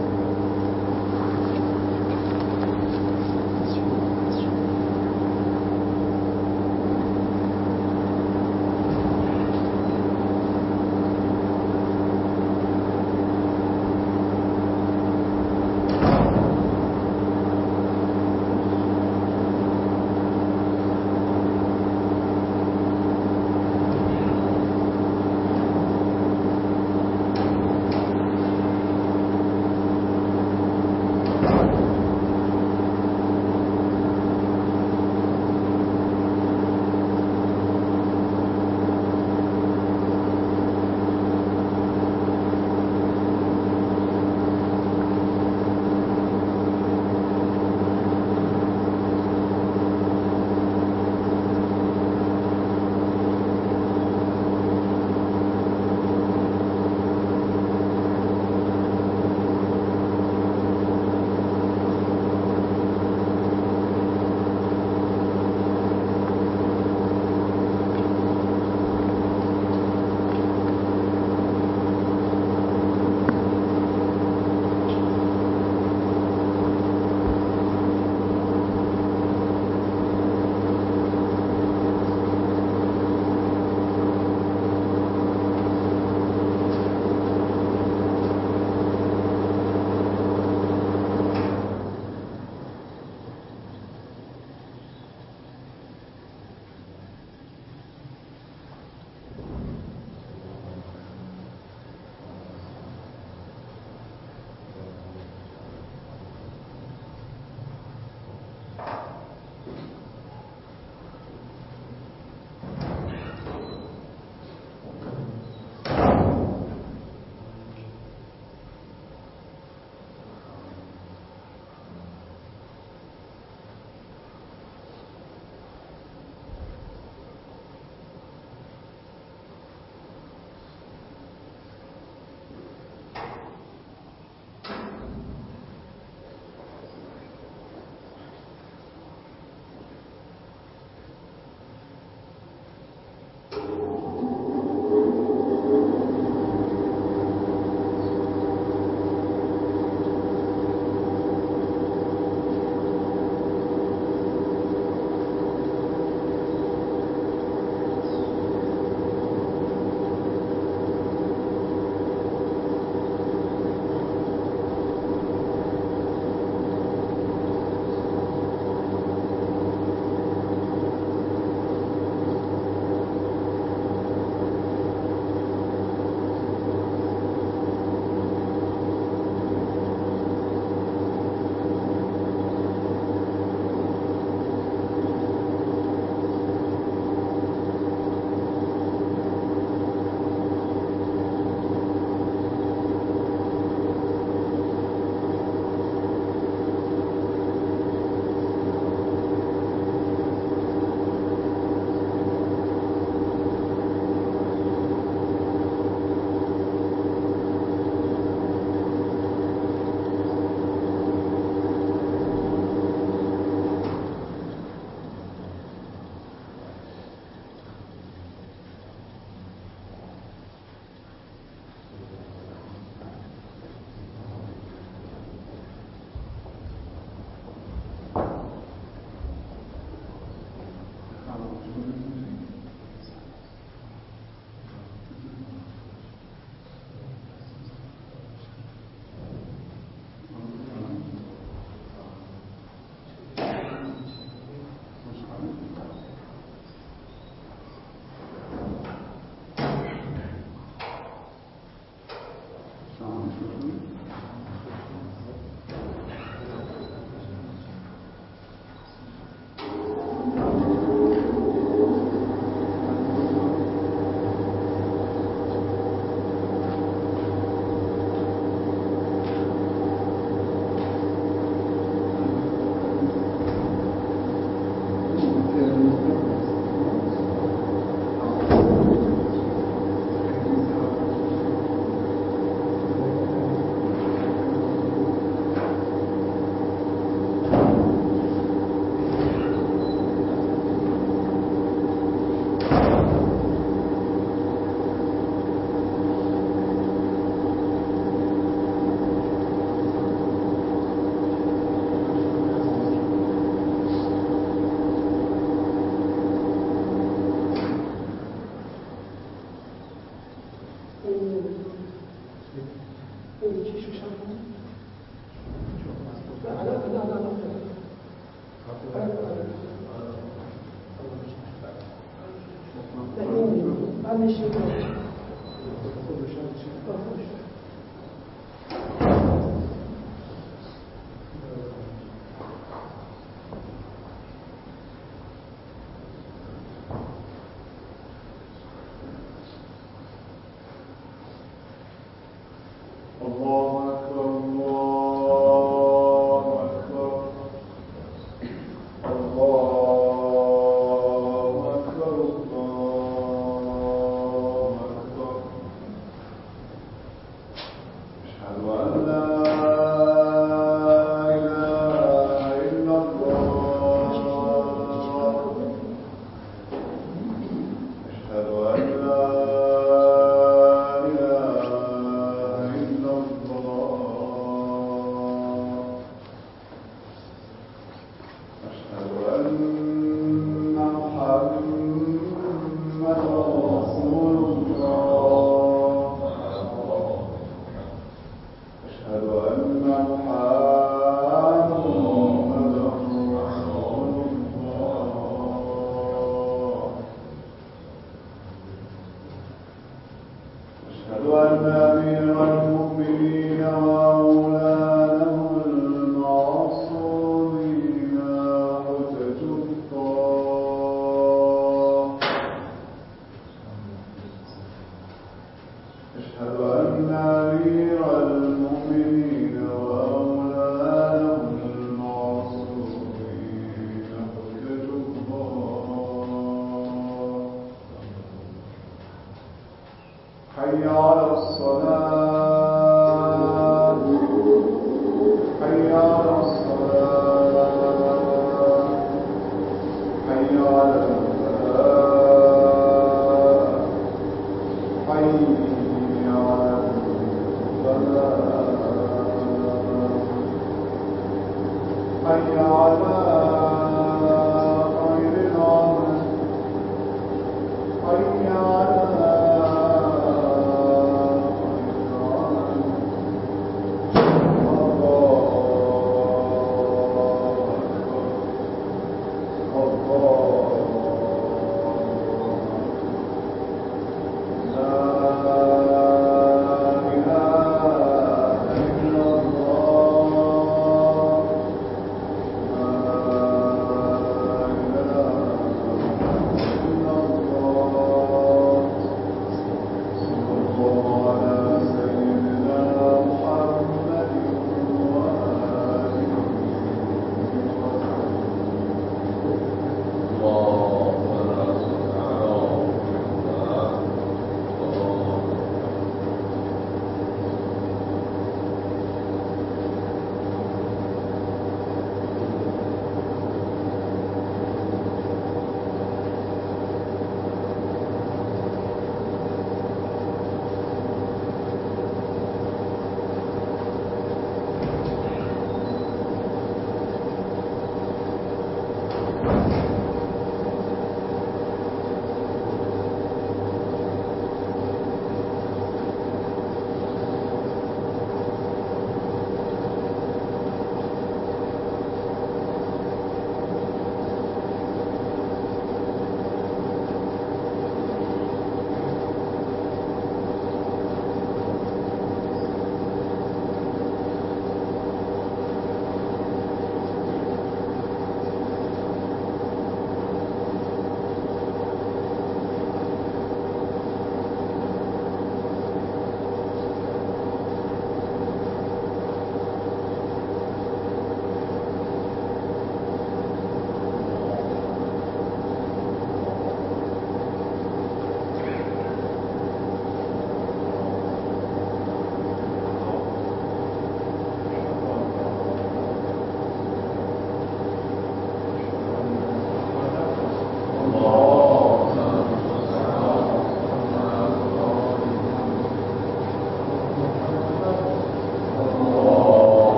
E: حي على